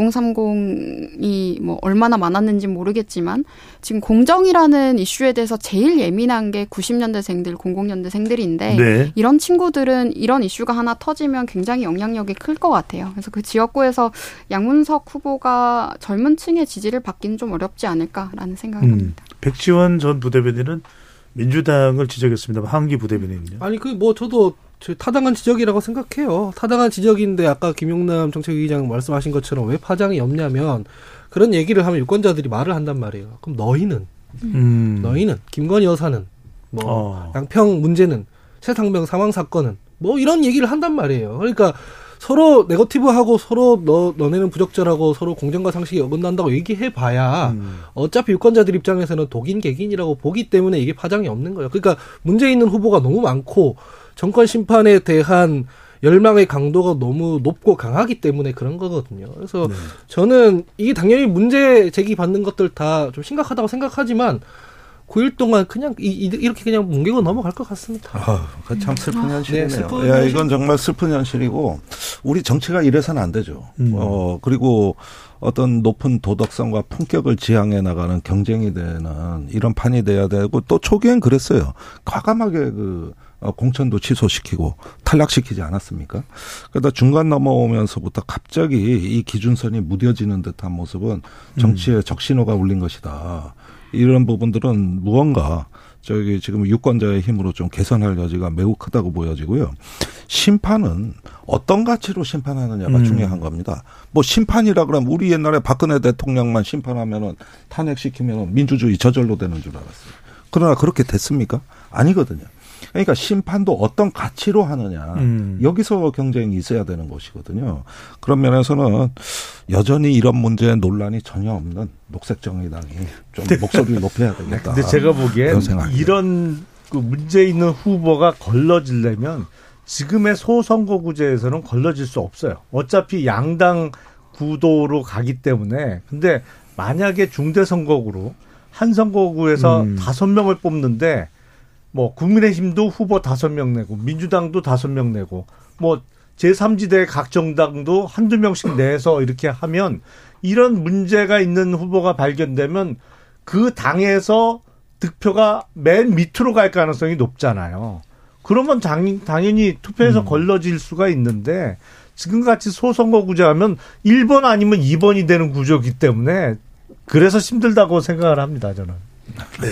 이공삼공이 뭐 얼마나 많았는지 모르겠지만 지금 공정이라는 이슈에 대해서 제일 예민한 게 구십 년대생들, 공공년대생들인데 네. 이런 친구들은 이런 이슈가 하나 터지면 굉장히 영향력이 클 것 같아요. 그래서 그 지역구에서 양문석 후보가 젊은 층의 지지를 받기는 좀 어렵지 않을까라는 생각을 음, 합니다. 백지원 전 부대변인은 민주당을 지적했습니다. 한기 부대변인은요? 아니 그 뭐 저도 타당한 지적이라고 생각해요. 타당한 지적인데 아까 김용남 정책위의장 말씀하신 것처럼 왜 파장이 없냐면 그런 얘기를 하면 유권자들이 말을 한단 말이에요. 그럼 너희는 음. 너희는 김건희 여사는 뭐 어. 양평 문제는 새상병 사망 사건은 뭐 이런 얘기를 한단 말이에요. 그러니까 서로 네거티브하고 서로 너, 너네는 부적절하고 서로 공정과 상식이 어긋난다고 얘기해봐야 음. 어차피 유권자들 입장에서는 독인 객인이라고 보기 때문에 이게 파장이 없는 거예요. 그러니까 문제 있는 후보가 너무 많고 정권 심판에 대한 열망의 강도가 너무 높고 강하기 때문에 그런 거거든요. 그래서 네. 저는 이게 당연히 문제 제기받는 것들 다 좀 심각하다고 생각하지만 구 일 동안 그냥 이, 이렇게 그냥 뭉개고 넘어갈 것 같습니다. 아, 참 슬픈 현실이네요. 네, 슬픈 야, 현실. 이건 정말 슬픈 현실이고 우리 정치가 이래서는 안 되죠. 음. 어, 그리고 어떤 높은 도덕성과 품격을 지향해 나가는 경쟁이 되는 이런 판이 돼야 되고 또 초기엔 그랬어요. 과감하게 그 공천도 취소시키고 탈락시키지 않았습니까? 그러다 중간 넘어오면서부터 갑자기 이 기준선이 무뎌지는 듯한 모습은 정치에 음. 적신호가 울린 것이다. 이런 부분들은 무언가 저기 지금 유권자의 힘으로 좀 개선할 여지가 매우 크다고 보여지고요. 심판은 어떤 가치로 심판하느냐가 음. 중요한 겁니다. 뭐 심판이라 그러면 우리 옛날에 박근혜 대통령만 심판하면은 탄핵시키면은 민주주의 저절로 되는 줄 알았어요. 그러나 그렇게 됐습니까? 아니거든요. 그러니까 심판도 어떤 가치로 하느냐. 음. 여기서 경쟁이 있어야 되는 것이거든요. 그런 면에서는 여전히 이런 문제에 논란이 전혀 없는 녹색정의당이 좀 목소리를 높여야 되겠다. 근데 제가 보기엔 이런 그 문제 있는 후보가 걸러지려면 지금의 소선거구제에서는 걸러질 수 없어요. 어차피 양당 구도로 가기 때문에. 근데 만약에 중대선거구로 한 선거구에서 음. 다섯 명을 뽑는데 뭐 국민의힘도 후보 다섯 명 내고 민주당도 다섯 명 내고 뭐 제삼 지대 각 정당도 한두 명씩 내서 이렇게 하면 이런 문제가 있는 후보가 발견되면 그 당에서 득표가 맨 밑으로 갈 가능성이 높잖아요. 그러면 당, 당연히 투표에서 음. 걸러질 수가 있는데 지금같이 소선거구제하면 일 번 아니면 이 번이 되는 구조이기 때문에 그래서 힘들다고 생각을 합니다. 저는. 네.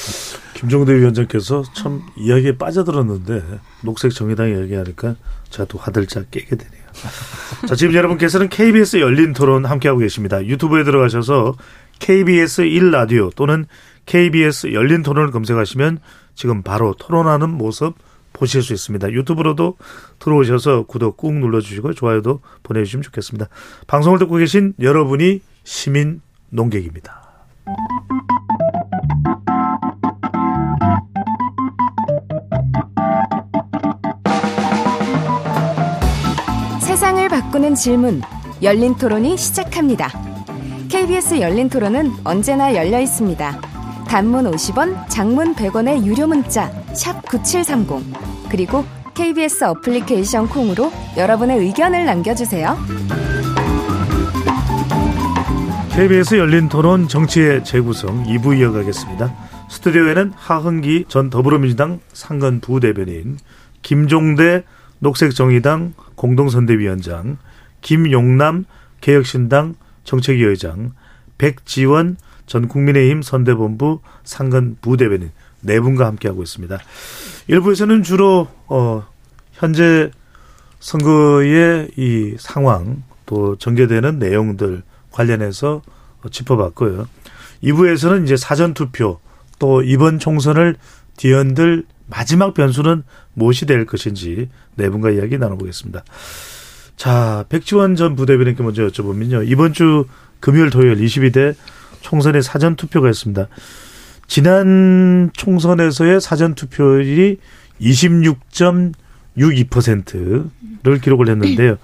김종대 위원장께서 참 이야기에 빠져들었는데 녹색 정의당 이야기하니까 제가 또 화들짝 깨게 되네요. 자, 지금 여러분께서는 케이비에스 열린 토론 함께하고 계십니다. 유튜브에 들어가셔서 케이비에스 일 라디오 또는 케이비에스 열린 토론을 검색하시면 지금 바로 토론하는 모습 보실 수 있습니다. 유튜브로도 들어오셔서 구독 꾹 눌러주시고 좋아요도 보내주시면 좋겠습니다. 방송을 듣고 계신 여러분이 시민 농객입니다. 세상을 바꾸는 질문, 열린 토론이 시작합니다. 케이비에스 열린 토론은 언제나 열려 있습니다. 단문 오십 원, 장문 백 원의 유료 문자 샵 구칠삼공 그리고 케이비에스 어플리케이션 콩으로 여러분의 의견을 남겨주세요. 케이비에스 열린 토론 정치의 재구성 이 부 이어가겠습니다. 스튜디오에는 하흥기 전 더불어민주당 상근 부대변인, 김종대 녹색정의당 공동선대위원장, 김용남 개혁신당 정책위의장, 백지원 전 국민의힘 선대본부 상근 부대변인 네 분과 함께하고 있습니다. 일부에서는 주로 어, 현재 선거의 이 상황 또 전개되는 내용들 관련해서 짚어봤고요. 이 부에서는 이제 사전투표 또 이번 총선을 뒤흔들 마지막 변수는 무엇이 될 것인지 네 분과 이야기 나눠보겠습니다. 자, 백지원 전 부대변인께 먼저 여쭤보면요. 이번 주 금요일 토요일 이십이 대 총선의 사전투표가 있습니다. 지난 총선에서의 사전투표율이 이십육 점 육이 퍼센트를 기록을 했는데요.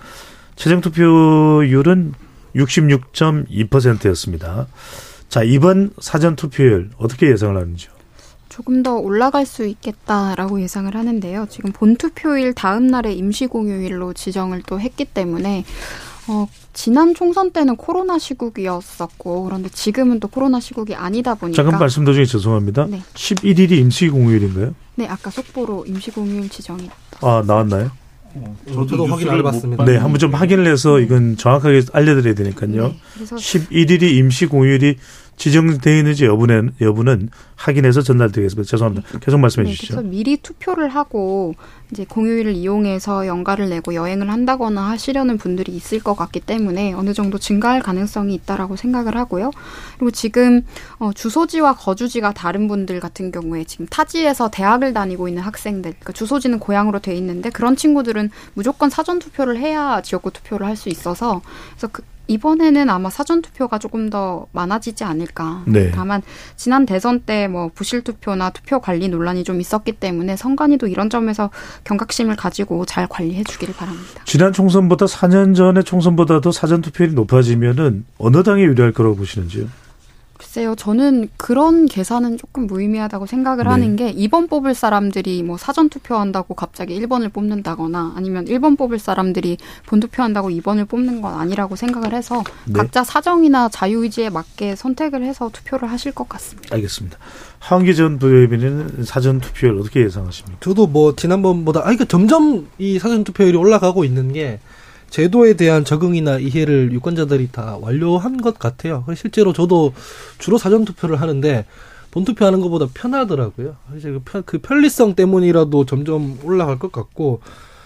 최종투표율은 육십육 점 이 퍼센트였습니다. 자, 이번 사전투표율 어떻게 예상을 하는지요? 조금 더 올라갈 수 있겠다라고 예상을 하는데요. 지금 본투표일 다음 날에 임시공휴일로 지정을 또 했기 때문에 어, 지난 총선 때는 코로나 시국이었었고 그런데 지금은 또 코로나 시국이 아니다 보니까 잠깐 말씀 도중에 죄송합니다. 네. 십일 일이 임시공휴일인가요? 네, 아까 속보로 임시공휴일 지정이 아, 나왔나요? 어, 저도 확인 안 해봤습니다. 네, 한번 좀 확인을 해서 이건 정확하게 알려드려야 되니까요. 네, 그래서 십일 일이 임시공휴일이 지정되어 있는지 여부는, 여부는 확인해서 전달드리겠습니다. 죄송합니다. 계속 말씀해 네, 주시죠. 그래서 미리 투표를 하고 이제 공휴일을 이용해서 연가를 내고 여행을 한다거나 하시려는 분들이 있을 것 같기 때문에 어느 정도 증가할 가능성이 있다라고 생각을 하고요. 그리고 지금 어, 주소지와 거주지가 다른 분들 같은 경우에 지금 타지에서 대학을 다니고 있는 학생들, 그러니까 주소지는 고향으로 돼 있는데 그런 친구들은 무조건 사전 투표를 해야 지역구 투표를 할 수 있어서 그래서 그 이번에는 아마 사전투표가 조금 더 많아지지 않을까. 네. 다만 지난 대선 때 뭐 부실투표나 투표 관리 논란이 좀 있었기 때문에 선관위도 이런 점에서 경각심을 가지고 잘 관리해 주기를 바랍니다. 지난 총선보다 사 년 전의 총선보다도 사전투표율이 높아지면은 어느 당이 유리할 거라고 보시는지요? 글쎄요. 저는 그런 계산은 조금 무의미하다고 생각을 네. 하는 게 이 번 뽑을 사람들이 뭐 사전 투표한다고 갑자기 일 번을 뽑는다거나 아니면 일 번 뽑을 사람들이 본 투표한다고 이 번을 뽑는 건 아니라고 생각을 해서 네. 각자 사정이나 자유의지에 맞게 선택을 해서 투표를 하실 것 같습니다. 알겠습니다. 하은기 전 부대변인은 사전 투표율 어떻게 예상하십니까? 저도 뭐 지난번보다 아 그러니까 점점 이 사전 투표율이 올라가고 있는 게 제도에 대한 적응이나 이해를 유권자들이 다 완료한 것 같아요. 실제로 저도 주로 사전투표를 하는데 본투표하는 것보다 편하더라고요. 이제 그, 편, 그 편리성 때문이라도 점점 올라갈 것 같고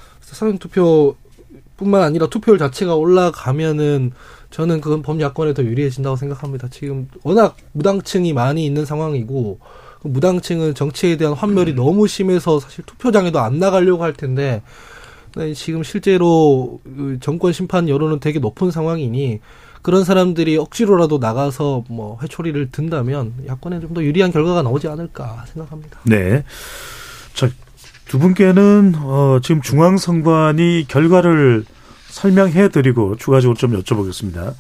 사전투표뿐만 아니라 투표율 자체가 올라가면은 저는 그건 범야권에 더 유리해진다고 생각합니다. 지금 워낙 무당층이 많이 있는 상황이고 무당층은 정치에 대한 환멸이 음. 너무 심해서 사실 투표장에도 안 나가려고 할 텐데 지금 실제로 정권 심판 여론은 되게 높은 상황이니 그런 사람들이 억지로라도 나가서 뭐 회초리를 든다면 야권에 좀 더 유리한 결과가 나오지 않을까 생각합니다. 네. 자, 두 분께는 어, 지금 중앙선관위 결과를 설명해드리고 추가적으로 좀 여쭤보겠습니다.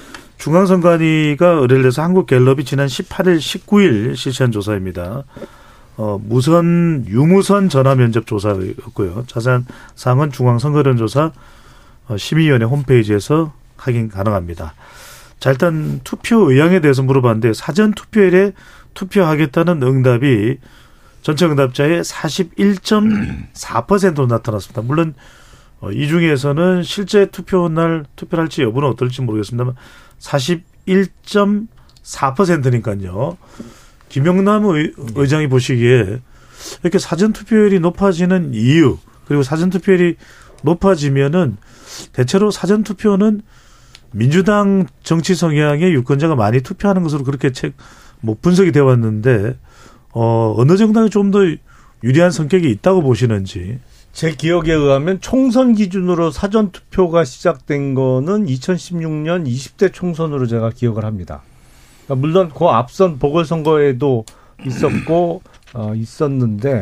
중앙선관위가 의뢰를 해서 한국갤럽이 지난 십팔 일, 십구 일 실시한 조사입니다. 어, 무선, 유무선 전화 면접 조사였고요. 자세한 사항은 중앙선거론조사 어, 심의위원회 홈페이지에서 확인 가능합니다. 자, 일단 투표 의향에 대해서 물어봤는데 사전 투표일에 투표하겠다는 응답이 전체 응답자의 사십일 점 사 퍼센트로 나타났습니다. 물론 어, 이 중에서는 실제 투표 날 투표를 할지 여부는 어떨지 모르겠습니다만 사십일 점 사 퍼센트니까요. 김영남 의, 의장이 보시기에 이렇게 사전투표율이 높아지는 이유 그리고 사전투표율이 높아지면은 대체로 사전투표는 민주당 정치 성향의 유권자가 많이 투표하는 것으로 그렇게 책, 뭐 분석이 되어 왔는데 어, 어느 정당이 좀 더 유리한 성격이 있다고 보시는지. 제 기억에 의하면 총선 기준으로 사전투표가 시작된 거는 이천십육 년 이십 대 총선으로 제가 기억을 합니다. 물론 그 앞선 보궐선거에도 있었고 어, 있었는데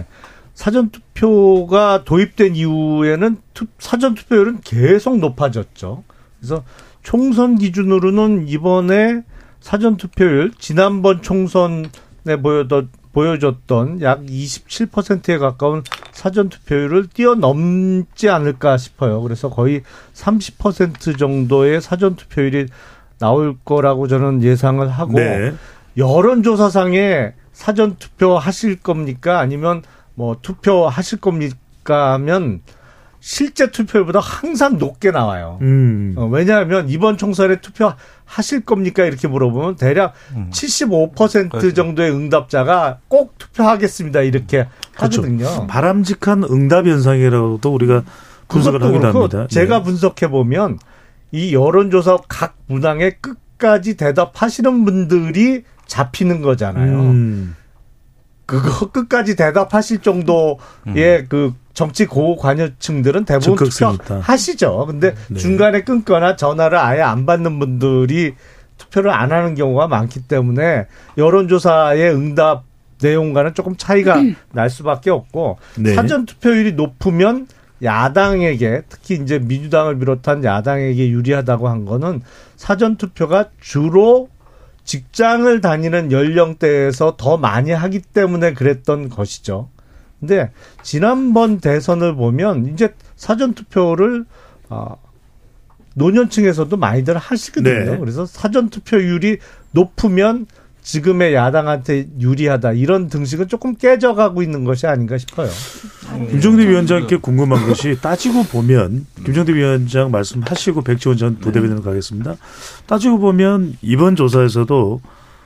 사전투표가 도입된 이후에는 투, 사전투표율은 계속 높아졌죠. 그래서 총선 기준으로는 이번에 사전투표율 지난번 총선에 보여던, 보여줬던 약 이십칠 퍼센트에 가까운 사전투표율을 뛰어넘지 않을까 싶어요. 그래서 거의 삼십 퍼센트 정도의 사전투표율이 나올 거라고 저는 예상을 하고 네. 여론조사상에 사전 투표 하실 겁니까? 아니면 뭐 투표 하실 겁니까? 하면 실제 투표율보다 항상 높게 나와요. 음. 어, 왜냐하면 이번 총선에 투표 하실 겁니까? 이렇게 물어보면 대략 음. 칠십오 퍼센트 그렇죠. 정도의 응답자가 꼭 투표하겠습니다. 이렇게 그렇죠. 하거든요. 바람직한 응답 현상이라고도 우리가 분석을 하기도 합니다. 제가 예. 분석해 보면 이 여론조사 각 문항에 끝까지 대답하시는 분들이 잡히는 거잖아요. 음. 그거 끝까지 대답하실 정도의 음. 그 정치 고관여층들은 대부분 투표하시죠. 근데 네. 중간에 끊거나 전화를 아예 안 받는 분들이 투표를 안 하는 경우가 많기 때문에 여론조사의 응답 내용과는 조금 차이가 날 수밖에 없고 네. 사전 투표율이 높으면 야당에게 특히 이제 민주당을 비롯한 야당에게 유리하다고 한 거는 사전 투표가 주로 직장을 다니는 연령대에서 더 많이 하기 때문에 그랬던 것이죠. 근데 지난번 대선을 보면 이제 사전 투표를 어, 노년층에서도 많이들 하시거든요. 네. 그래서 사전 투표율이 높으면 지금의 야당한테 유리하다 이런 등식은 조금 깨져가고 있는 것이 아닌가 싶어요. 김종대 위원장께 궁금한 것이 따지고 보면 김종대 위원장 말씀하시고 백지원 전 부대변인으로 가겠습니다. 따지고 보면 이번 조사에서도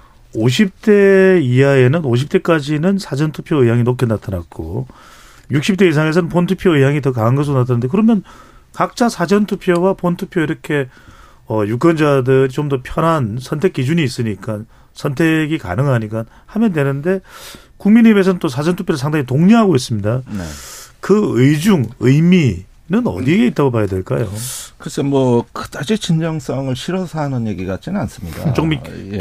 오십 대 이하에는 오십 대까지는 사전투표 의향이 높게 나타났고 육십 대 이상에서는 본투표 의향이 더 강한 것으로 나타났는데 그러면 각자 사전투표와 본투표 이렇게 어, 유권자들이 좀 더 편한 선택 기준이 있으니까 선택이 가능하니까 하면 되는데 국민의힘에서는 또 사전투표를 상당히 독려하고 있습니다. 네. 그 의중, 의미는 어디에 있다고 봐야 될까요? 글쎄 뭐 그다지 진정성을 실어서 하는 얘기 같지는 않습니다. 좀 예.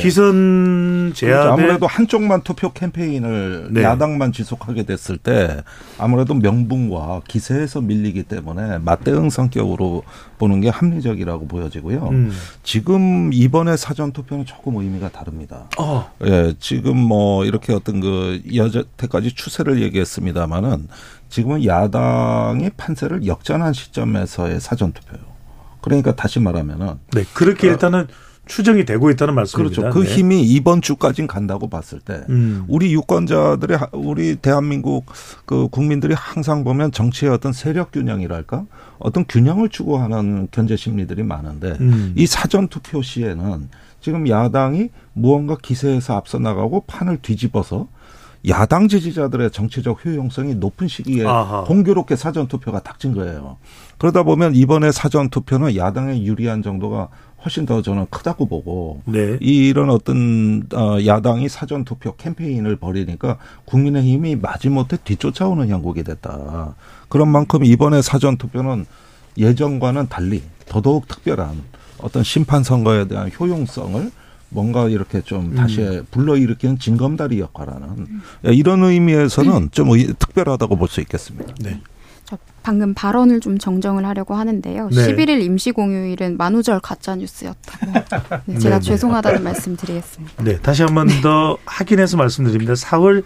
기선 제압에 아무래도 한쪽만 투표 캠페인을 네. 야당만 지속하게 됐을 때 아무래도 명분과 기세에서 밀리기 때문에 맞대응 성격으로 보는 게 합리적이라고 보여지고요. 음. 지금 이번에 사전 투표는 조금 의미가 다릅니다. 어. 예, 지금 뭐 이렇게 어떤 그 여태까지 추세를 얘기했습니다마는 지금은 야당이 판세를 역전한 시점에서의 사전 투표예요. 그러니까 다시 말하면은 네 그렇게 일단은 추정이 되고 있다는 말씀입니다. 그렇죠. 그 네. 힘이 이번 주까지는 간다고 봤을 때 음. 우리 유권자들의 우리 대한민국 그 국민들이 항상 보면 정치의 어떤 세력 균형이랄까 어떤 균형을 추구하는 견제 심리들이 많은데 음. 이 사전 투표 시에는 지금 야당이 무언가 기세에서 앞서 나가고 판을 뒤집어서 야당 지지자들의 정치적 효용성이 높은 시기에 아하. 공교롭게 사전투표가 닥친 거예요. 그러다 보면 이번에 사전투표는 야당에 유리한 정도가 훨씬 더 저는 크다고 보고 네. 이런 어떤 야당이 사전투표 캠페인을 벌이니까 국민의힘이 마지못해 뒤쫓아오는 형국이 됐다. 그런 만큼 이번에 사전투표는 예전과는 달리 더더욱 특별한 어떤 심판선거에 대한 효용성을 뭔가 이렇게 좀 다시 음. 불러일으키는 징검다리 역할하는 음. 이런 의미에서는 음. 좀 특별하다고 볼 수 있겠습니다. 네. 저 방금 발언을 좀 정정을 하려고 하는데요. 네. 십일 일 임시공휴일은 만우절 가짜뉴스였다고. 네, 제가 네, 죄송하다는 네. 말씀 드리겠습니다. 네, 다시 한 번 더 확인해서 말씀드립니다. 사월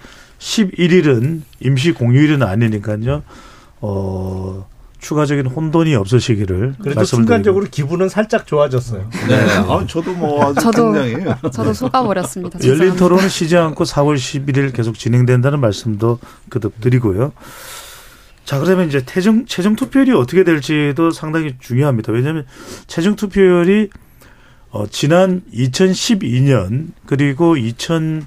십일일은 임시공휴일은 아니니까요. 어... 추가적인 혼돈이 없으시기를 그래도 순간적으로 기분은 살짝 좋아졌어요. 네, 아, 저도 뭐 아주 저도 굉장히 저도 속아버렸습니다. 열린 토론은 쉬지 않고 사월 십일일 계속 진행된다는 말씀도 거듭 드리고요. 자, 그러면 이제 최종 최종 투표율이 어떻게 될지도 상당히 중요합니다. 왜냐하면 최종 투표율이 어, 지난 이천십이년 그리고 이천십이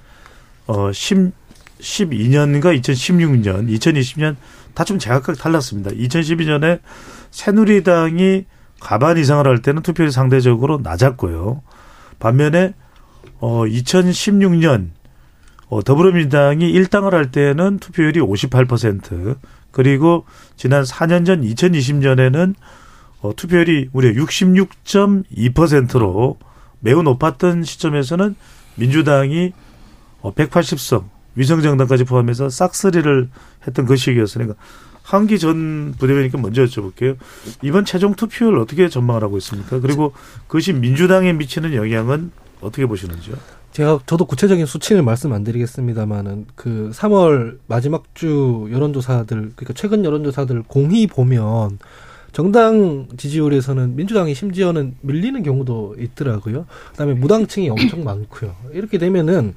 년인가 이천십육 년, 이천이십 년 다 좀 제각각 달랐습니다. 이천십이 년에 새누리당이 과반 이상을 할 때는 투표율이 상대적으로 낮았고요. 반면에 어, 이천십육 년 어, 더불어민주당이 일당을 할 때는 투표율이 오십팔 퍼센트 그리고 지난 사 년 전 이천이십 년에는 어, 투표율이 무려 육십육 점 이 퍼센트로 매우 높았던 시점에서는 민주당이 어, 백팔십 석 위성정당까지 포함해서 싹쓸이를 했던 그 시기였으니까 한기 전 부대변인께 먼저 여쭤볼게요. 이번 최종 투표율 어떻게 전망을 하고 있습니까? 그리고 그것이 민주당에 미치는 영향은 어떻게 보시는지요? 제가 저도 구체적인 수치는 말씀 안 드리겠습니다만은 그 삼월 마지막 주 여론조사들 그러니까 최근 여론조사들 공히 보면 정당 지지율에서는 민주당이 심지어는 밀리는 경우도 있더라고요. 그다음에 무당층이 엄청 많고요. 이렇게 되면은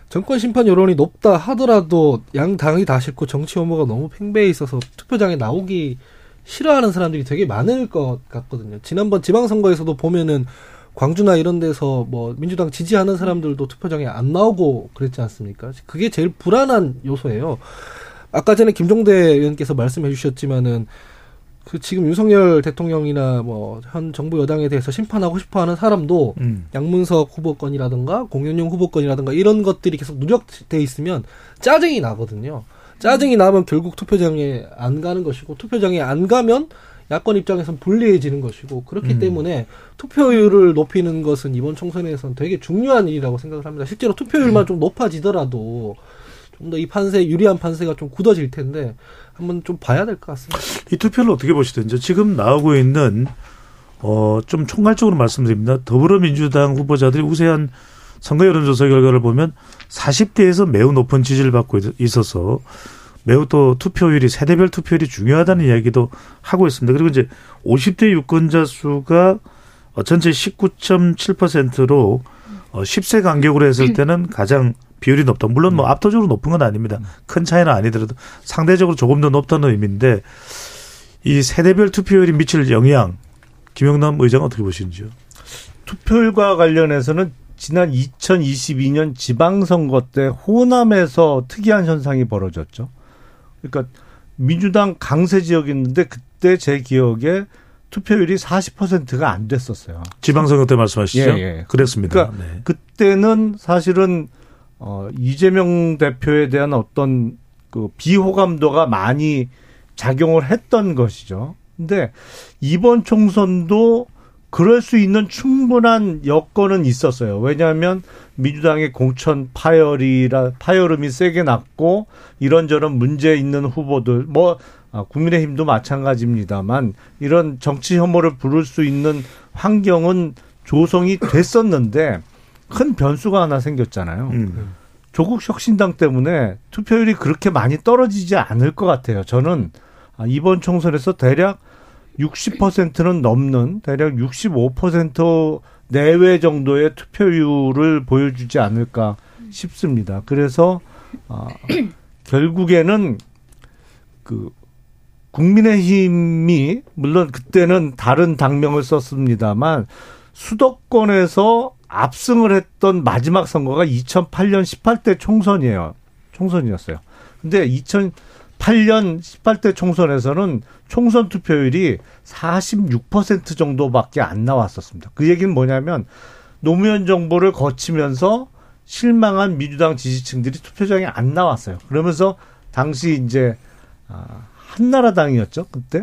정권 심판 여론이 높다 하더라도 양 당이 다 싫고 정치 혐오가 너무 팽배해 있어서 투표장에 나오기 싫어하는 사람들이 되게 많을 것 같거든요. 지난번 지방선거에서도 보면은 광주나 이런 데서 뭐 민주당 지지하는 사람들도 투표장에 안 나오고 그랬지 않습니까? 그게 제일 불안한 요소예요. 아까 전에 김종대 의원께서 말씀해 주셨지만은 그 지금 윤석열 대통령이나 뭐 현 정부 여당에 대해서 심판하고 싶어하는 사람도 음. 양문석 후보권이라든가 공연용 후보권이라든가 이런 것들이 계속 누적돼 있으면 짜증이 나거든요. 짜증이 나면 결국 투표장에 안 가는 것이고 투표장에 안 가면 야권 입장에선 불리해지는 것이고 그렇기 음. 때문에 투표율을 높이는 것은 이번 총선에서는 되게 중요한 일이라고 생각을 합니다. 실제로 투표율만 음. 좀 높아지더라도 좀 더 이 판세, 유리한 판세가 좀 굳어질 텐데 한번 좀 봐야 될 것 같습니다. 이 투표를 어떻게 보시든지 지금 나오고 있는 어, 좀 총괄적으로 말씀드립니다. 더불어민주당 후보자들이 우세한 선거 여론조사 결과를 보면 사십 대에서 매우 높은 지지를 받고 있어서 매우 또 투표율이 세대별 투표율이 중요하다는 이야기도 하고 있습니다. 그리고 이제 오십 대 유권자 수가 전체 십구 점 칠 퍼센트로 십 세 간격으로 했을 때는 가장 비율이 높다. 물론 뭐 압도적으로 높은 건 아닙니다. 큰 차이는 아니더라도 상대적으로 조금 더 높다는 의미인데 이 세대별 투표율이 미칠 영향 김영남 의장 어떻게 보시는지요? 투표율과 관련해서는 지난 이천이십이 년 지방선거 때 호남에서 특이한 현상이 벌어졌죠. 그러니까 민주당 강세 지역이었는데 그때 제 기억에 투표율이 사십 퍼센트가 안 됐었어요. 지방선거 때 말씀하시죠? 예, 예. 그랬습니다. 그러니까 네. 그때는 사실은 어, 이재명 대표에 대한 어떤 그 비호감도가 많이 작용을 했던 것이죠. 근데 이번 총선도 그럴 수 있는 충분한 여건은 있었어요. 왜냐하면 민주당의 공천 파열이라 파열음이 세게 났고 이런저런 문제 있는 후보들 뭐 아, 국민의힘도 마찬가지입니다만 이런 정치 혐오를 부를 수 있는 환경은 조성이 됐었는데 큰 변수가 하나 생겼잖아요. 음. 조국 혁신당 때문에 투표율이 그렇게 많이 떨어지지 않을 것 같아요. 저는 이번 총선에서 대략 육십 퍼센트는 넘는 대략 육십오 퍼센트 내외 정도의 투표율을 보여주지 않을까 싶습니다. 그래서 아, 결국에는 그 국민의힘이 물론 그때는 다른 당명을 썼습니다만 수도권에서 압승을 했던 마지막 선거가 이천팔 년 십팔 대 총선이에요. 총선이었어요. 근데 이천팔 년 십팔 대 총선에서는 총선 투표율이 사십육 퍼센트 정도밖에 안 나왔었습니다. 그 얘기는 뭐냐면 노무현 정부를 거치면서 실망한 민주당 지지층들이 투표장에 안 나왔어요. 그러면서 당시 이제 한나라당이었죠. 그때.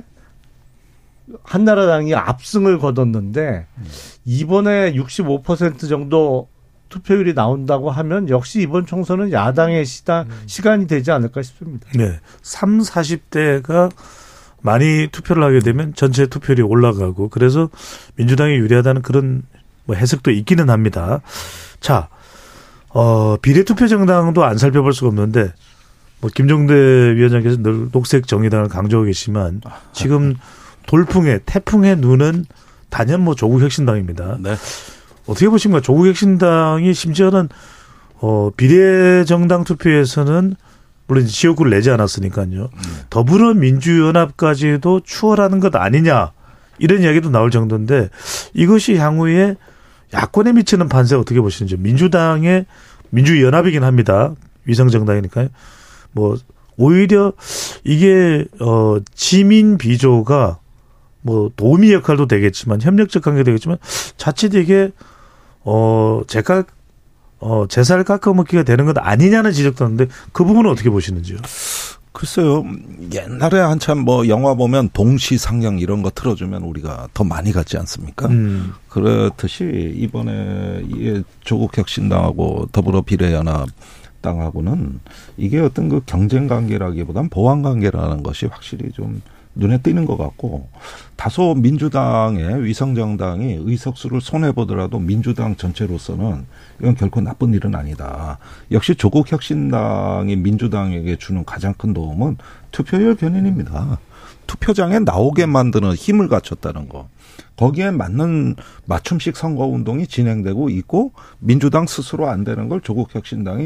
한나라당이 압승을 거뒀는데 이번에 육십오 퍼센트 정도 투표율이 나온다고 하면 역시 이번 총선은 야당의 시다, 시간이 되지 않을까 싶습니다. 네. 삼, 사십 대가 많이 투표를 하게 되면 전체 투표율이 올라가고 그래서 민주당이 유리하다는 그런 뭐 해석도 있기는 합니다. 자, 어, 비례투표 정당도 안 살펴볼 수가 없는데 뭐 김종대 위원장께서 늘 녹색 정의당을 강조하고 계시지만 지금 돌풍에 태풍의 눈은 단연 뭐 조국 혁신당입니다. 네. 어떻게 보십니까? 조국 혁신당이 심지어는 어, 비례정당 투표에서는 물론 지역구를 내지 않았으니까요. 음. 더불어민주연합까지도 추월하는 것 아니냐 이런 이야기도 나올 정도인데 이것이 향후에 야권에 미치는 판세 어떻게 보시는지. 민주당의 민주연합이긴 합니다. 위성정당이니까요. 뭐 오히려 이게 어, 지민 비조가 뭐 도우미 역할도 되겠지만 협력적 관계도 되겠지만 자칫 이게 어 제가 어 제살 깎아먹기가 되는 것 아니냐는 지적도 하는데 그 부분은 어떻게 보시는지요? 글쎄요. 옛날에 한참 뭐 영화 보면 동시상영 이런 거 틀어주면 우리가 더 많이 갔지 않습니까? 음. 그렇듯이 이번에 조국 혁신당하고 더불어 비례연합 당하고는 이게 어떤 그 경쟁 관계라기보단 보완 관계라는 것이 확실히 좀 눈에 띄는 것 같고 다소 민주당의 위성정당이 의석수를 손해보더라도 민주당 전체로서는 이건 결코 나쁜 일은 아니다. 역시 조국 혁신당이 민주당에게 주는 가장 큰 도움은 투표율 견인입니다. 투표장에 나오게 만드는 힘을 갖췄다는 거. 거기에 맞는 맞춤식 선거운동이 진행되고 있고 민주당 스스로 안 되는 걸 조국 혁신당이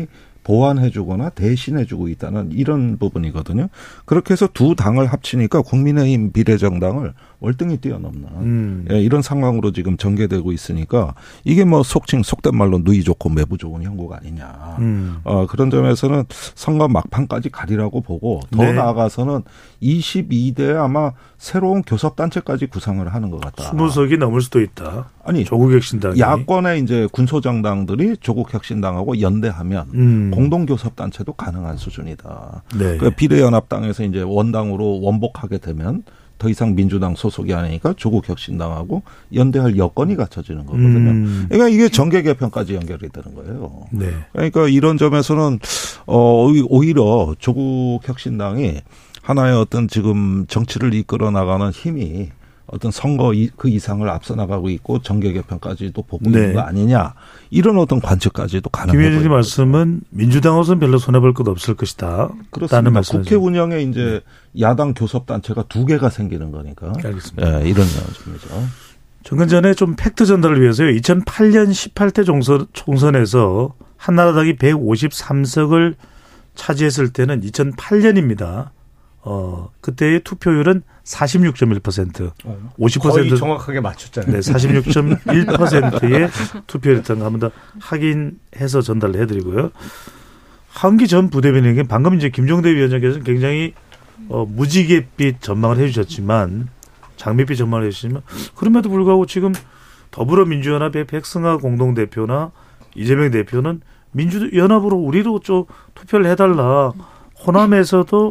보완해주거나 대신해주고 있다는 이런 부분이거든요. 그렇게 해서 두 당을 합치니까 국민의힘 비례정당을 월등히 뛰어넘는 음. 예, 이런 상황으로 지금 전개되고 있으니까 이게 뭐 속칭 속된 말로 누이 좋고 매부 좋은 형국 아니냐. 음. 어, 그런 점에서는 선거 막판까지 가리라고 보고 더 네. 나아가서는 이십이 대 아마 새로운 교섭단체까지 구상을 하는 것 같다. 스무 석이 넘을 수도 있다. 아니 조국혁신당이. 야권의 이제 군소정당들이 조국혁신당하고 연대하면 음. 공동교섭단체도 가능한 수준이다. 네. 그러니까 비례연합당에서 이제 원당으로 원복하게 되면 더 이상 민주당 소속이 아니니까 조국혁신당하고 연대할 여건이 갖춰지는 거거든요. 음. 그러니까 이게 정계 개편까지 연결이 되는 거예요. 네. 그러니까 이런 점에서는 어 오히려 조국혁신당이 하나의 어떤 지금 정치를 이끌어 나가는 힘이 어떤 선거 그 이상을 앞서 나가고 있고 정계 개편까지도 보고 네. 있는 거 아니냐. 이런 어떤 관측까지도 가능해요. 김 의원님 말씀은 민주당으로서는 별로 손해볼 것 없을 것이다. 그렇습니다. 국회 운영에 이제 네. 야당 교섭단체가 두 개가 생기는 거니까. 알겠습니다. 네, 이런 점이죠. 정근 전에 좀 팩트 전달을 위해서요. 이천팔 년 십팔 대 총선, 총선에서 한나라당이 백오십삼 석을 차지했을 때는 이천팔 년입니다. 어, 그때의 투표율은 사십육 점 일 퍼센트. 오십 퍼센트. 거의 정확하게 맞췄잖아요. 네, 사십육 점 일 퍼센트의 투표율이었던 거 한번 더 확인해서 전달을 해드리고요. 하은기 전 부대변인에게 방금 이제 김종대 위원장께서는 굉장히 어, 무지갯빛 전망을 해주셨지만, 장밋빛 전망을 해주시면, 그럼에도 불구하고 지금 더불어민주연합의 백승하 공동대표나 이재명 대표는 민주연합으로 우리로 좀 투표를 해달라. 호남에서도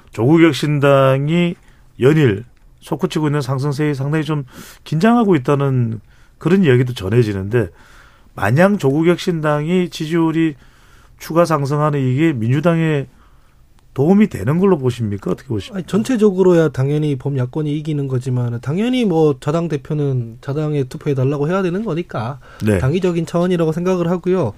조국혁신당이 연일 솟구치고 있는 상승세에 상당히 좀 긴장하고 있다는 그런 이야기도 전해지는데, 마냥 조국혁신당이 지지율이 추가 상승하는 이게 민주당에 도움이 되는 걸로 보십니까? 어떻게 보십니까? 아니, 전체적으로야 당연히 범야권이 이기는 거지만 당연히 뭐 자당 대표는 자당에 투표해달라고 해야 되는 거니까 네. 당위적인 차원이라고 생각을 하고요.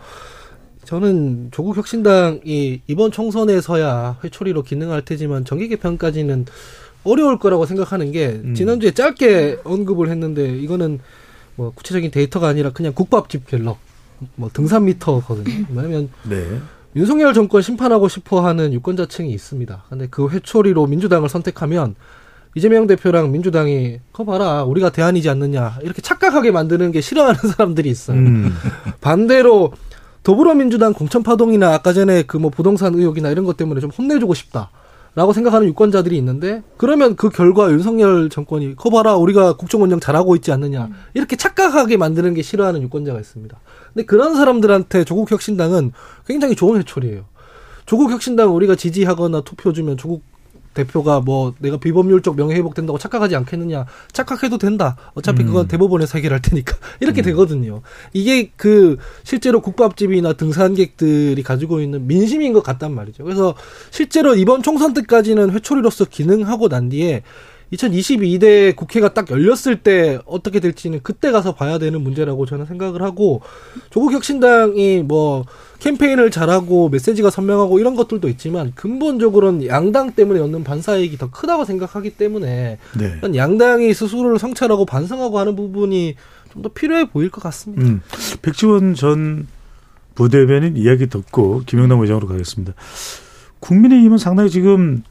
저는 조국혁신당이 이번 총선에서야 회초리로 기능할 테지만 정계 개편까지는 어려울 거라고 생각하는 게 음. 지난주에 짧게 언급을 했는데 이거는 뭐 구체적인 데이터가 아니라 그냥 국밥집 갤럽 뭐 등산 미터거든요. 왜냐하면 네. 윤석열 정권 심판하고 싶어하는 유권자층이 있습니다. 근데 그 회초리로 민주당을 선택하면 이재명 대표랑 민주당이 그거 봐라 우리가 대안이지 않느냐 이렇게 착각하게 만드는 게 싫어하는 사람들이 있어요. 음. 반대로 더불어민주당 공천파동이나 아까 전에 그 뭐 부동산 의혹이나 이런 것 때문에 좀 혼내주고 싶다라고 생각하는 유권자들이 있는데 그러면 그 결과 윤석열 정권이 그거 봐라 우리가 국정운영 잘하고 있지 않느냐 이렇게 착각하게 만드는 게 싫어하는 유권자가 있습니다. 근데 그런 사람들한테 조국혁신당은 굉장히 좋은 회초리예요. 조국혁신당 우리가 지지하거나 투표 주면 조국 대표가 뭐 내가 비법률적 명예회복된다고 착각하지 않겠느냐. 착각해도 된다. 어차피 그건 음. 대법원에서 해결할 테니까. 이렇게 음. 되거든요. 이게 그 실제로 국밥집이나 등산객들이 가지고 있는 민심인 것 같단 말이죠. 그래서 실제로 이번 총선 때까지는 회초리로서 기능하고 난 뒤에 이천이십이 대 국회가 딱 열렸을 때 어떻게 될지는 그때 가서 봐야 되는 문제라고 저는 생각을 하고 조국혁신당이 뭐 캠페인을 잘하고 메시지가 선명하고 이런 것들도 있지만 근본적으로는 양당 때문에 얻는 반사이익이 더 크다고 생각하기 때문에 네. 양당이 스스로를 성찰하고 반성하고 하는 부분이 좀 더 필요해 보일 것 같습니다. 음. 백지원 전 부대변인 이야기 듣고 김영남 의장으로 가겠습니다. 국민의힘은 상당히 지금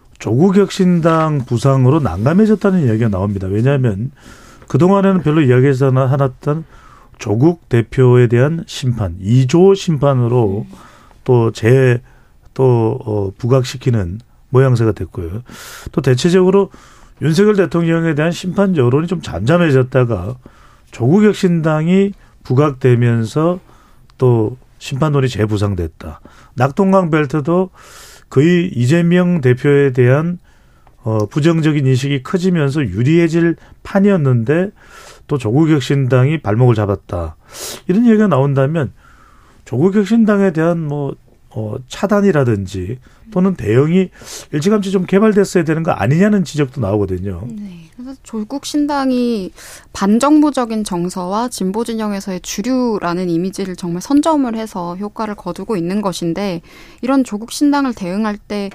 조국혁신당 부상으로 난감해졌다는 이야기가 나옵니다. 왜냐하면 그동안에는 별로 이야기하지 않았던 조국 대표에 대한 심판, 이조 심판으로 또 재, 또, 어, 부각시키는 모양새가 됐고요. 또 대체적으로 윤석열 대통령에 대한 심판 여론이 좀 잠잠해졌다가 조국혁신당이 부각되면서 또 심판론이 재부상됐다. 낙동강 벨트도 거의 이재명 대표에 대한 어, 부정적인 인식이 커지면서 유리해질 판이었는데 또 조국혁신당이 발목을 잡았다. 이런 얘기가 나온다면 조국혁신당에 대한 뭐 어, 차단이라든지 또는 대응이 일찌감치 좀 개발됐어야 되는 거 아니냐는 지적도 나오거든요. 네. 그래서 조국 신당이 반정부적인 정서와 진보 진영에서의 주류라는 이미지를 정말 선점을 해서 효과를 거두고 있는 것인데 이런 조국 신당을 대응할 때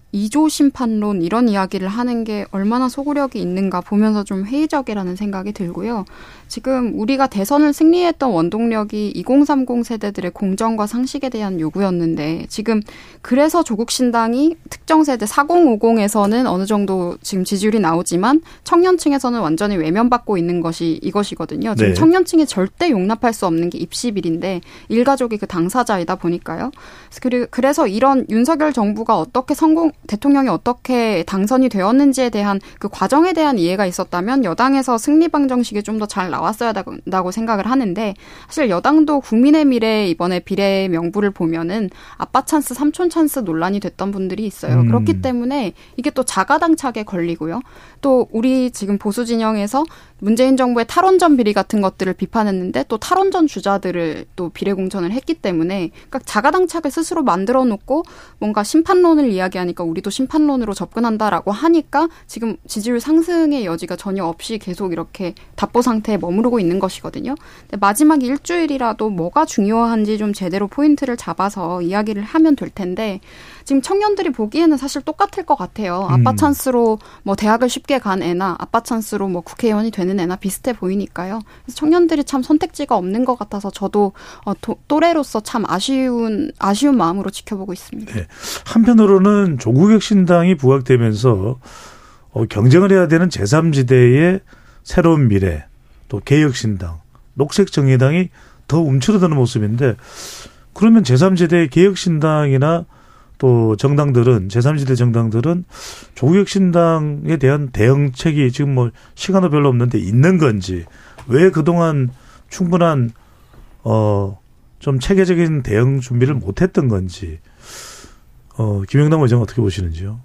이조 심판론 이런 이야기를 하는 게 얼마나 소구력이 있는가 보면서 좀 회의적이라는 생각이 들고요. 지금 우리가 대선을 승리했던 원동력이 이공삼공 세대들의 공정과 상식에 대한 요구였는데 지금 그래서 조국 신당이 특정 세대 사공오공에서는 어느 정도 지금 지지율이 나오지만 청년층에서는 완전히 외면받고 있는 것이 이것이거든요. 지금 네. 청년층이 절대 용납할 수 없는 게 입시비리인데 일가족이 그 당사자이다 보니까요. 그래서 이런 윤석열 정부가 어떻게 성공 대통령이 어떻게 당선이 되었는지에 대한 그 과정에 대한 이해가 있었다면 여당에서 승리 방정식이 좀 더 잘 나왔어야 한다고 생각을 하는데 사실 여당도 국민의 미래 이번에 비례 명부를 보면은 아빠 찬스, 삼촌 찬스 논란이 됐던 분들이 있어요. 음. 그렇기 때문에 이게 또 자가당착에 걸리고요. 또 우리 지금 보수 진영에서 문재인 정부의 탈원전 비리 같은 것들을 비판했는데 또 탈원전 주자들을 또 비례 공천을 했기 때문에 그러니까 자가당착을 스스로 만들어 놓고 뭔가 심판론을 이야기하니까 우리도 심판론으로 접근한다라고 하니까 지금 지지율 상승의 여지가 전혀 없이 계속 이렇게 답보 상태에 머무르고 있는 것이거든요. 근데 마지막 일주일이라도 뭐가 중요한지 좀 제대로 포인트를 잡아서 이야기를 하면 될 텐데 지금 청년들이 보기에는 사실 똑같을 것 같아요. 아빠 음. 찬스로 뭐 대학을 쉽게 간 애나 아빠 찬스로 뭐 국회의원이 되는 애나 비슷해 보이니까요. 그래서 청년들이 참 선택지가 없는 것 같아서 저도 어, 도, 또래로서 참 아쉬운 아쉬운 마음으로 지켜보고 있습니다. 네. 한편으로는 조국혁신당이 부각되면서 어, 경쟁을 해야 되는 제삼 지대의 새로운 미래, 또 개혁신당, 녹색정의당이 더 움츠러드는 모습인데 그러면 제삼 지대의 개혁신당이나 또 정당들은 제삼 지대 정당들은 조국혁신당에 대한 대응책이 지금 뭐 시간도 별로 없는데 있는 건지 왜 그동안 충분한 어 좀 체계적인 대응 준비를 못했던 건지 어 김영남 의장 어떻게 보시는지요?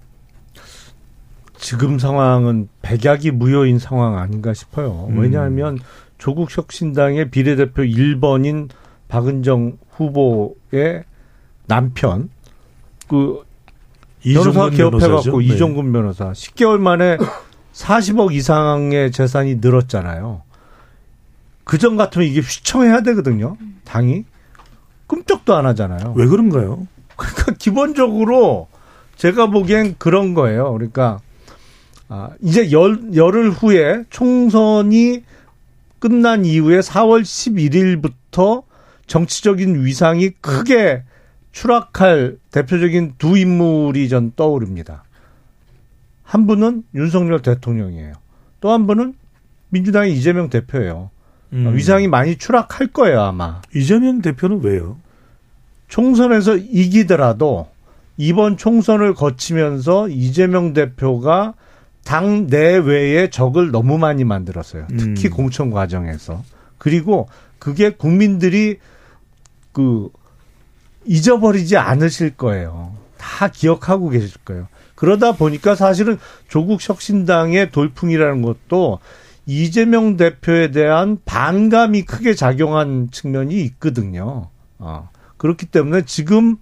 지금 상황은 백약이 무효인 상황 아닌가 싶어요. 음. 왜냐하면 조국혁신당의 비례대표 일 번인 박은정 후보의 남편 그 변호사 개업해갖고 네. 이종근 변호사 십 개월 만에 사십억 이상의 재산이 늘었잖아요. 그전 같으면 이게 휘청해야 되거든요. 당이 꿈쩍도 안 하잖아요. 왜 그런가요? 그러니까 기본적으로 제가 보기엔 그런 거예요. 그러니까 아, 이제 열, 열흘 후에 총선이 끝난 이후에 사월 십일일부터 정치적인 위상이 크게 추락할 대표적인 두 인물이 전 떠오릅니다. 한 분은 윤석열 대통령이에요. 또 한 분은 민주당의 이재명 대표예요. 음. 위상이 많이 추락할 거예요, 아마. 이재명 대표는 왜요? 총선에서 이기더라도 이번 총선을 거치면서 이재명 대표가 당 내외에 적을 너무 많이 만들었어요. 특히 음. 공천 과정에서. 그리고 그게 국민들이 그 잊어버리지 않으실 거예요. 다 기억하고 계실 거예요. 그러다 보니까 사실은 조국혁신당의 돌풍이라는 것도 이재명 대표에 대한 반감이 크게 작용한 측면이 있거든요. 어. 그렇기 때문에 지금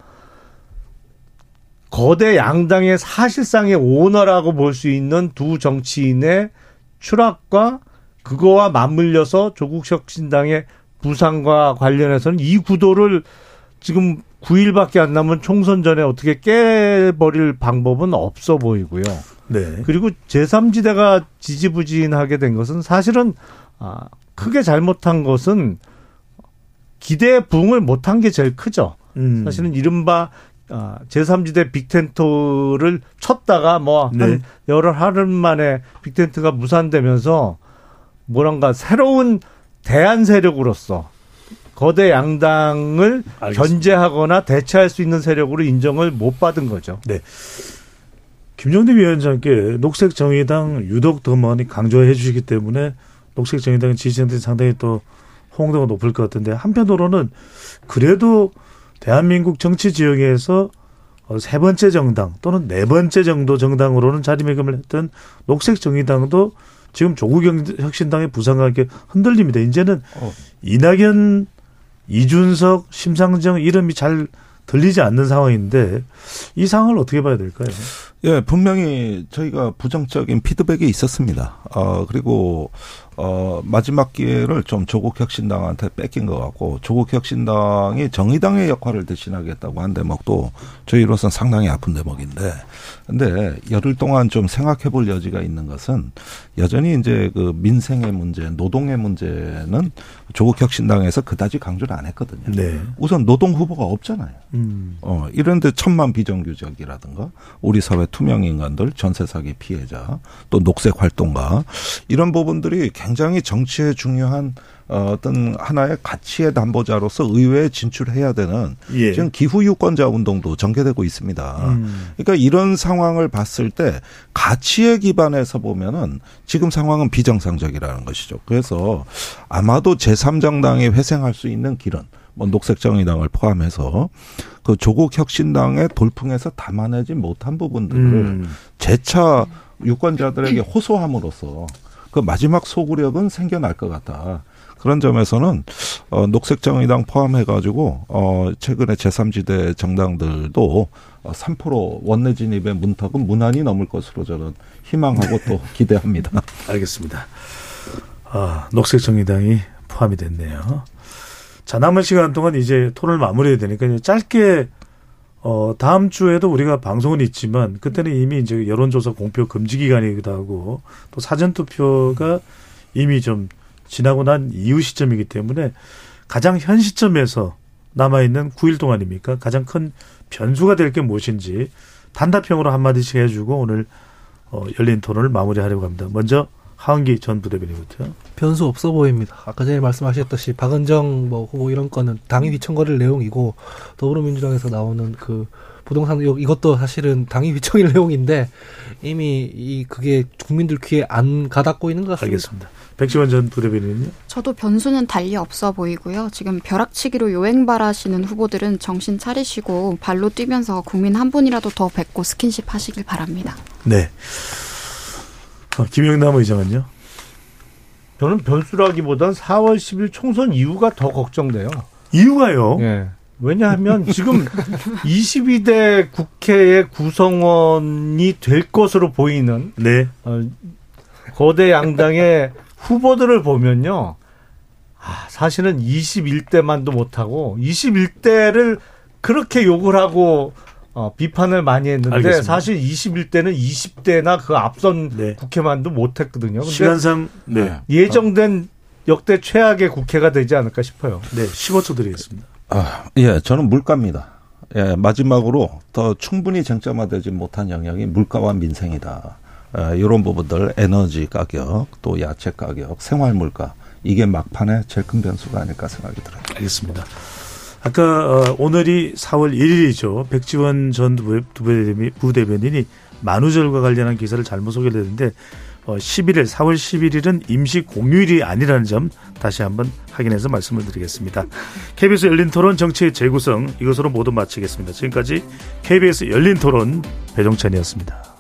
거대 양당의 사실상의 오너라고 볼 수 있는 두 정치인의 추락과 그거와 맞물려서 조국혁신당의 부상과 관련해서는 이 구도를 지금 구 일밖에 안 남은 총선 전에 어떻게 깨버릴 방법은 없어 보이고요. 네. 그리고 제삼 지대가 지지부진하게 된 것은 사실은 아, 크게 잘못한 것은 기대에 부응을 못한 게 제일 크죠. 음. 사실은 이른바 제삼 지대 빅텐트를 쳤다가 뭐 한 네. 여러 하루 만에 빅텐트가 무산되면서 뭐란가 새로운 대안 세력으로서 거대 양당을 알겠습니다. 견제하거나 대체할 수 있는 세력으로 인정을 못 받은 거죠. 네. 김종대 위원장께 녹색정의당 유독 더 많이 강조해 주시기 때문에 녹색정의당의 지지층들이 상당히 또 호응도가 높을 것 같은데 한편으로는 그래도 대한민국 정치 지형에서 세 번째 정당 또는 네 번째 정도 정당으로는 자리매김을 했던 녹색정의당도 지금 조국혁신당의 부상과 함께 흔들립니다. 이제는 어. 이낙연, 이준석, 심상정 이름이 잘 들리지 않는 상황인데 이 상황을 어떻게 봐야 될까요? 예, 분명히 저희가 부정적인 피드백이 있었습니다. 어, 그리고, 어, 마지막 기회를 좀 조국 혁신당한테 뺏긴 것 같고, 조국 혁신당이 정의당의 역할을 대신하겠다고 한 대목도 저희로서는 상당히 아픈 대목인데, 근데 열흘 동안 좀 생각해 볼 여지가 있는 것은 여전히 이제 그 민생의 문제, 노동의 문제는 조국 혁신당에서 그다지 강조를 안 했거든요. 네. 우선 노동 후보가 없잖아요. 음. 어, 이런데 천만 비정규직이라든가 우리 사회 투명 인간들, 전세 사기 피해자, 또 녹색 활동가 이런 부분들이 굉장히 정치에 중요한 어, 어떤 하나의 가치의 담보자로서 의회에 진출해야 되는 예. 지금 기후 유권자 운동도 전개되고 있습니다. 음. 그러니까 이런 상황을 봤을 때 가치에 기반해서 보면은 지금 상황은 비정상적이라는 것이죠. 그래서 아마도 제삼 정당이 회생할 수 있는 길은 뭐 녹색정의당을 포함해서 그 조국 혁신당의 돌풍에서 담아내지 못한 부분들을 음. 재차 유권자들에게 호소함으로써 그 마지막 소구력은 생겨날 것 같다. 그런 점에서는 어, 녹색정의당 포함해가지고 어, 최근에 제삼 지대 정당들도 어, 삼 퍼센트 원내 진입의 문턱은 무난히 넘을 것으로 저는 희망하고 또 기대합니다. 알겠습니다. 아, 녹색정의당이 포함이 됐네요. 자, 남은 시간 동안 이제 토론을 마무리해야 되니까 짧게 어, 다음 주에도 우리가 방송은 있지만 그때는 이미 이제 여론조사 공표 금지 기간이기도 하고 또 사전투표가 이미 좀 지나고 난 이후 시점이기 때문에 가장 현 시점에서 남아있는 구 일 동안입니까? 가장 큰 변수가 될 게 무엇인지 단답형으로 한마디씩 해주고 오늘 어, 열린 토론을 마무리하려고 합니다. 먼저 하은기 전 부대변인부터. 변수 없어 보입니다. 아까 전에 말씀하셨듯이 박은정 뭐 후보 이런 거는 당이 휘청거릴 내용이고 더불어민주당에서 나오는 그 부동산 의혹 이것도 사실은 당이 휘청일 내용인데 이미 이 그게 국민들 귀에 안 가닿고 있는 것 같습니다. 알겠습니다. 백지원 전 부대변인은요? 저도 변수는 달리 없어 보이고요. 지금 벼락치기로 요행발하시는 후보들은 정신 차리시고 발로 뛰면서 국민 한 분이라도 더 뵙고 스킨십 하시길 바랍니다. 네. 어, 김영남 의장은요? 저는 변수라기보단 사월 십일 총선 이후가 더 걱정돼요. 이유가요? 예. 왜냐하면 지금 이십이 대 국회의 구성원이 될 것으로 보이는 네. 어, 거대 양당의 후보들을 보면요. 아, 사실은 이십일 대만도 못하고 이십일 대를 그렇게 욕을 하고 어, 비판을 많이 했는데 알겠습니다. 사실 이십일 대는 이십 대나 그 앞선 네. 국회만도 못했거든요. 근데 시간상 네. 예정된 역대 최악의 국회가 되지 않을까 싶어요. 네, 십오 초 드리겠습니다. 아, 예, 저는 물가입니다. 예, 마지막으로 더 충분히 쟁점화되지 못한 영역이 물가와 민생이다. 예, 이런 부분들, 에너지 가격, 또 야채 가격, 생활 물가, 이게 막판에 제일 큰 변수가 아닐까 생각이 들어요. 알겠습니다. 아까 어, 오늘이 사월 일일이죠. 백지원 전 부대변인이 만우절과 관련한 기사를 잘못 소개를 했는데 어, 십일일, 사월 십일일은 임시 공휴일이 아니라는 점 다시 한번 확인해서 말씀을 드리겠습니다. 케이비에스 열린 토론 정치의 재구성 이것으로 모두 마치겠습니다. 지금까지 케이비에스 열린 토론 배종찬이었습니다.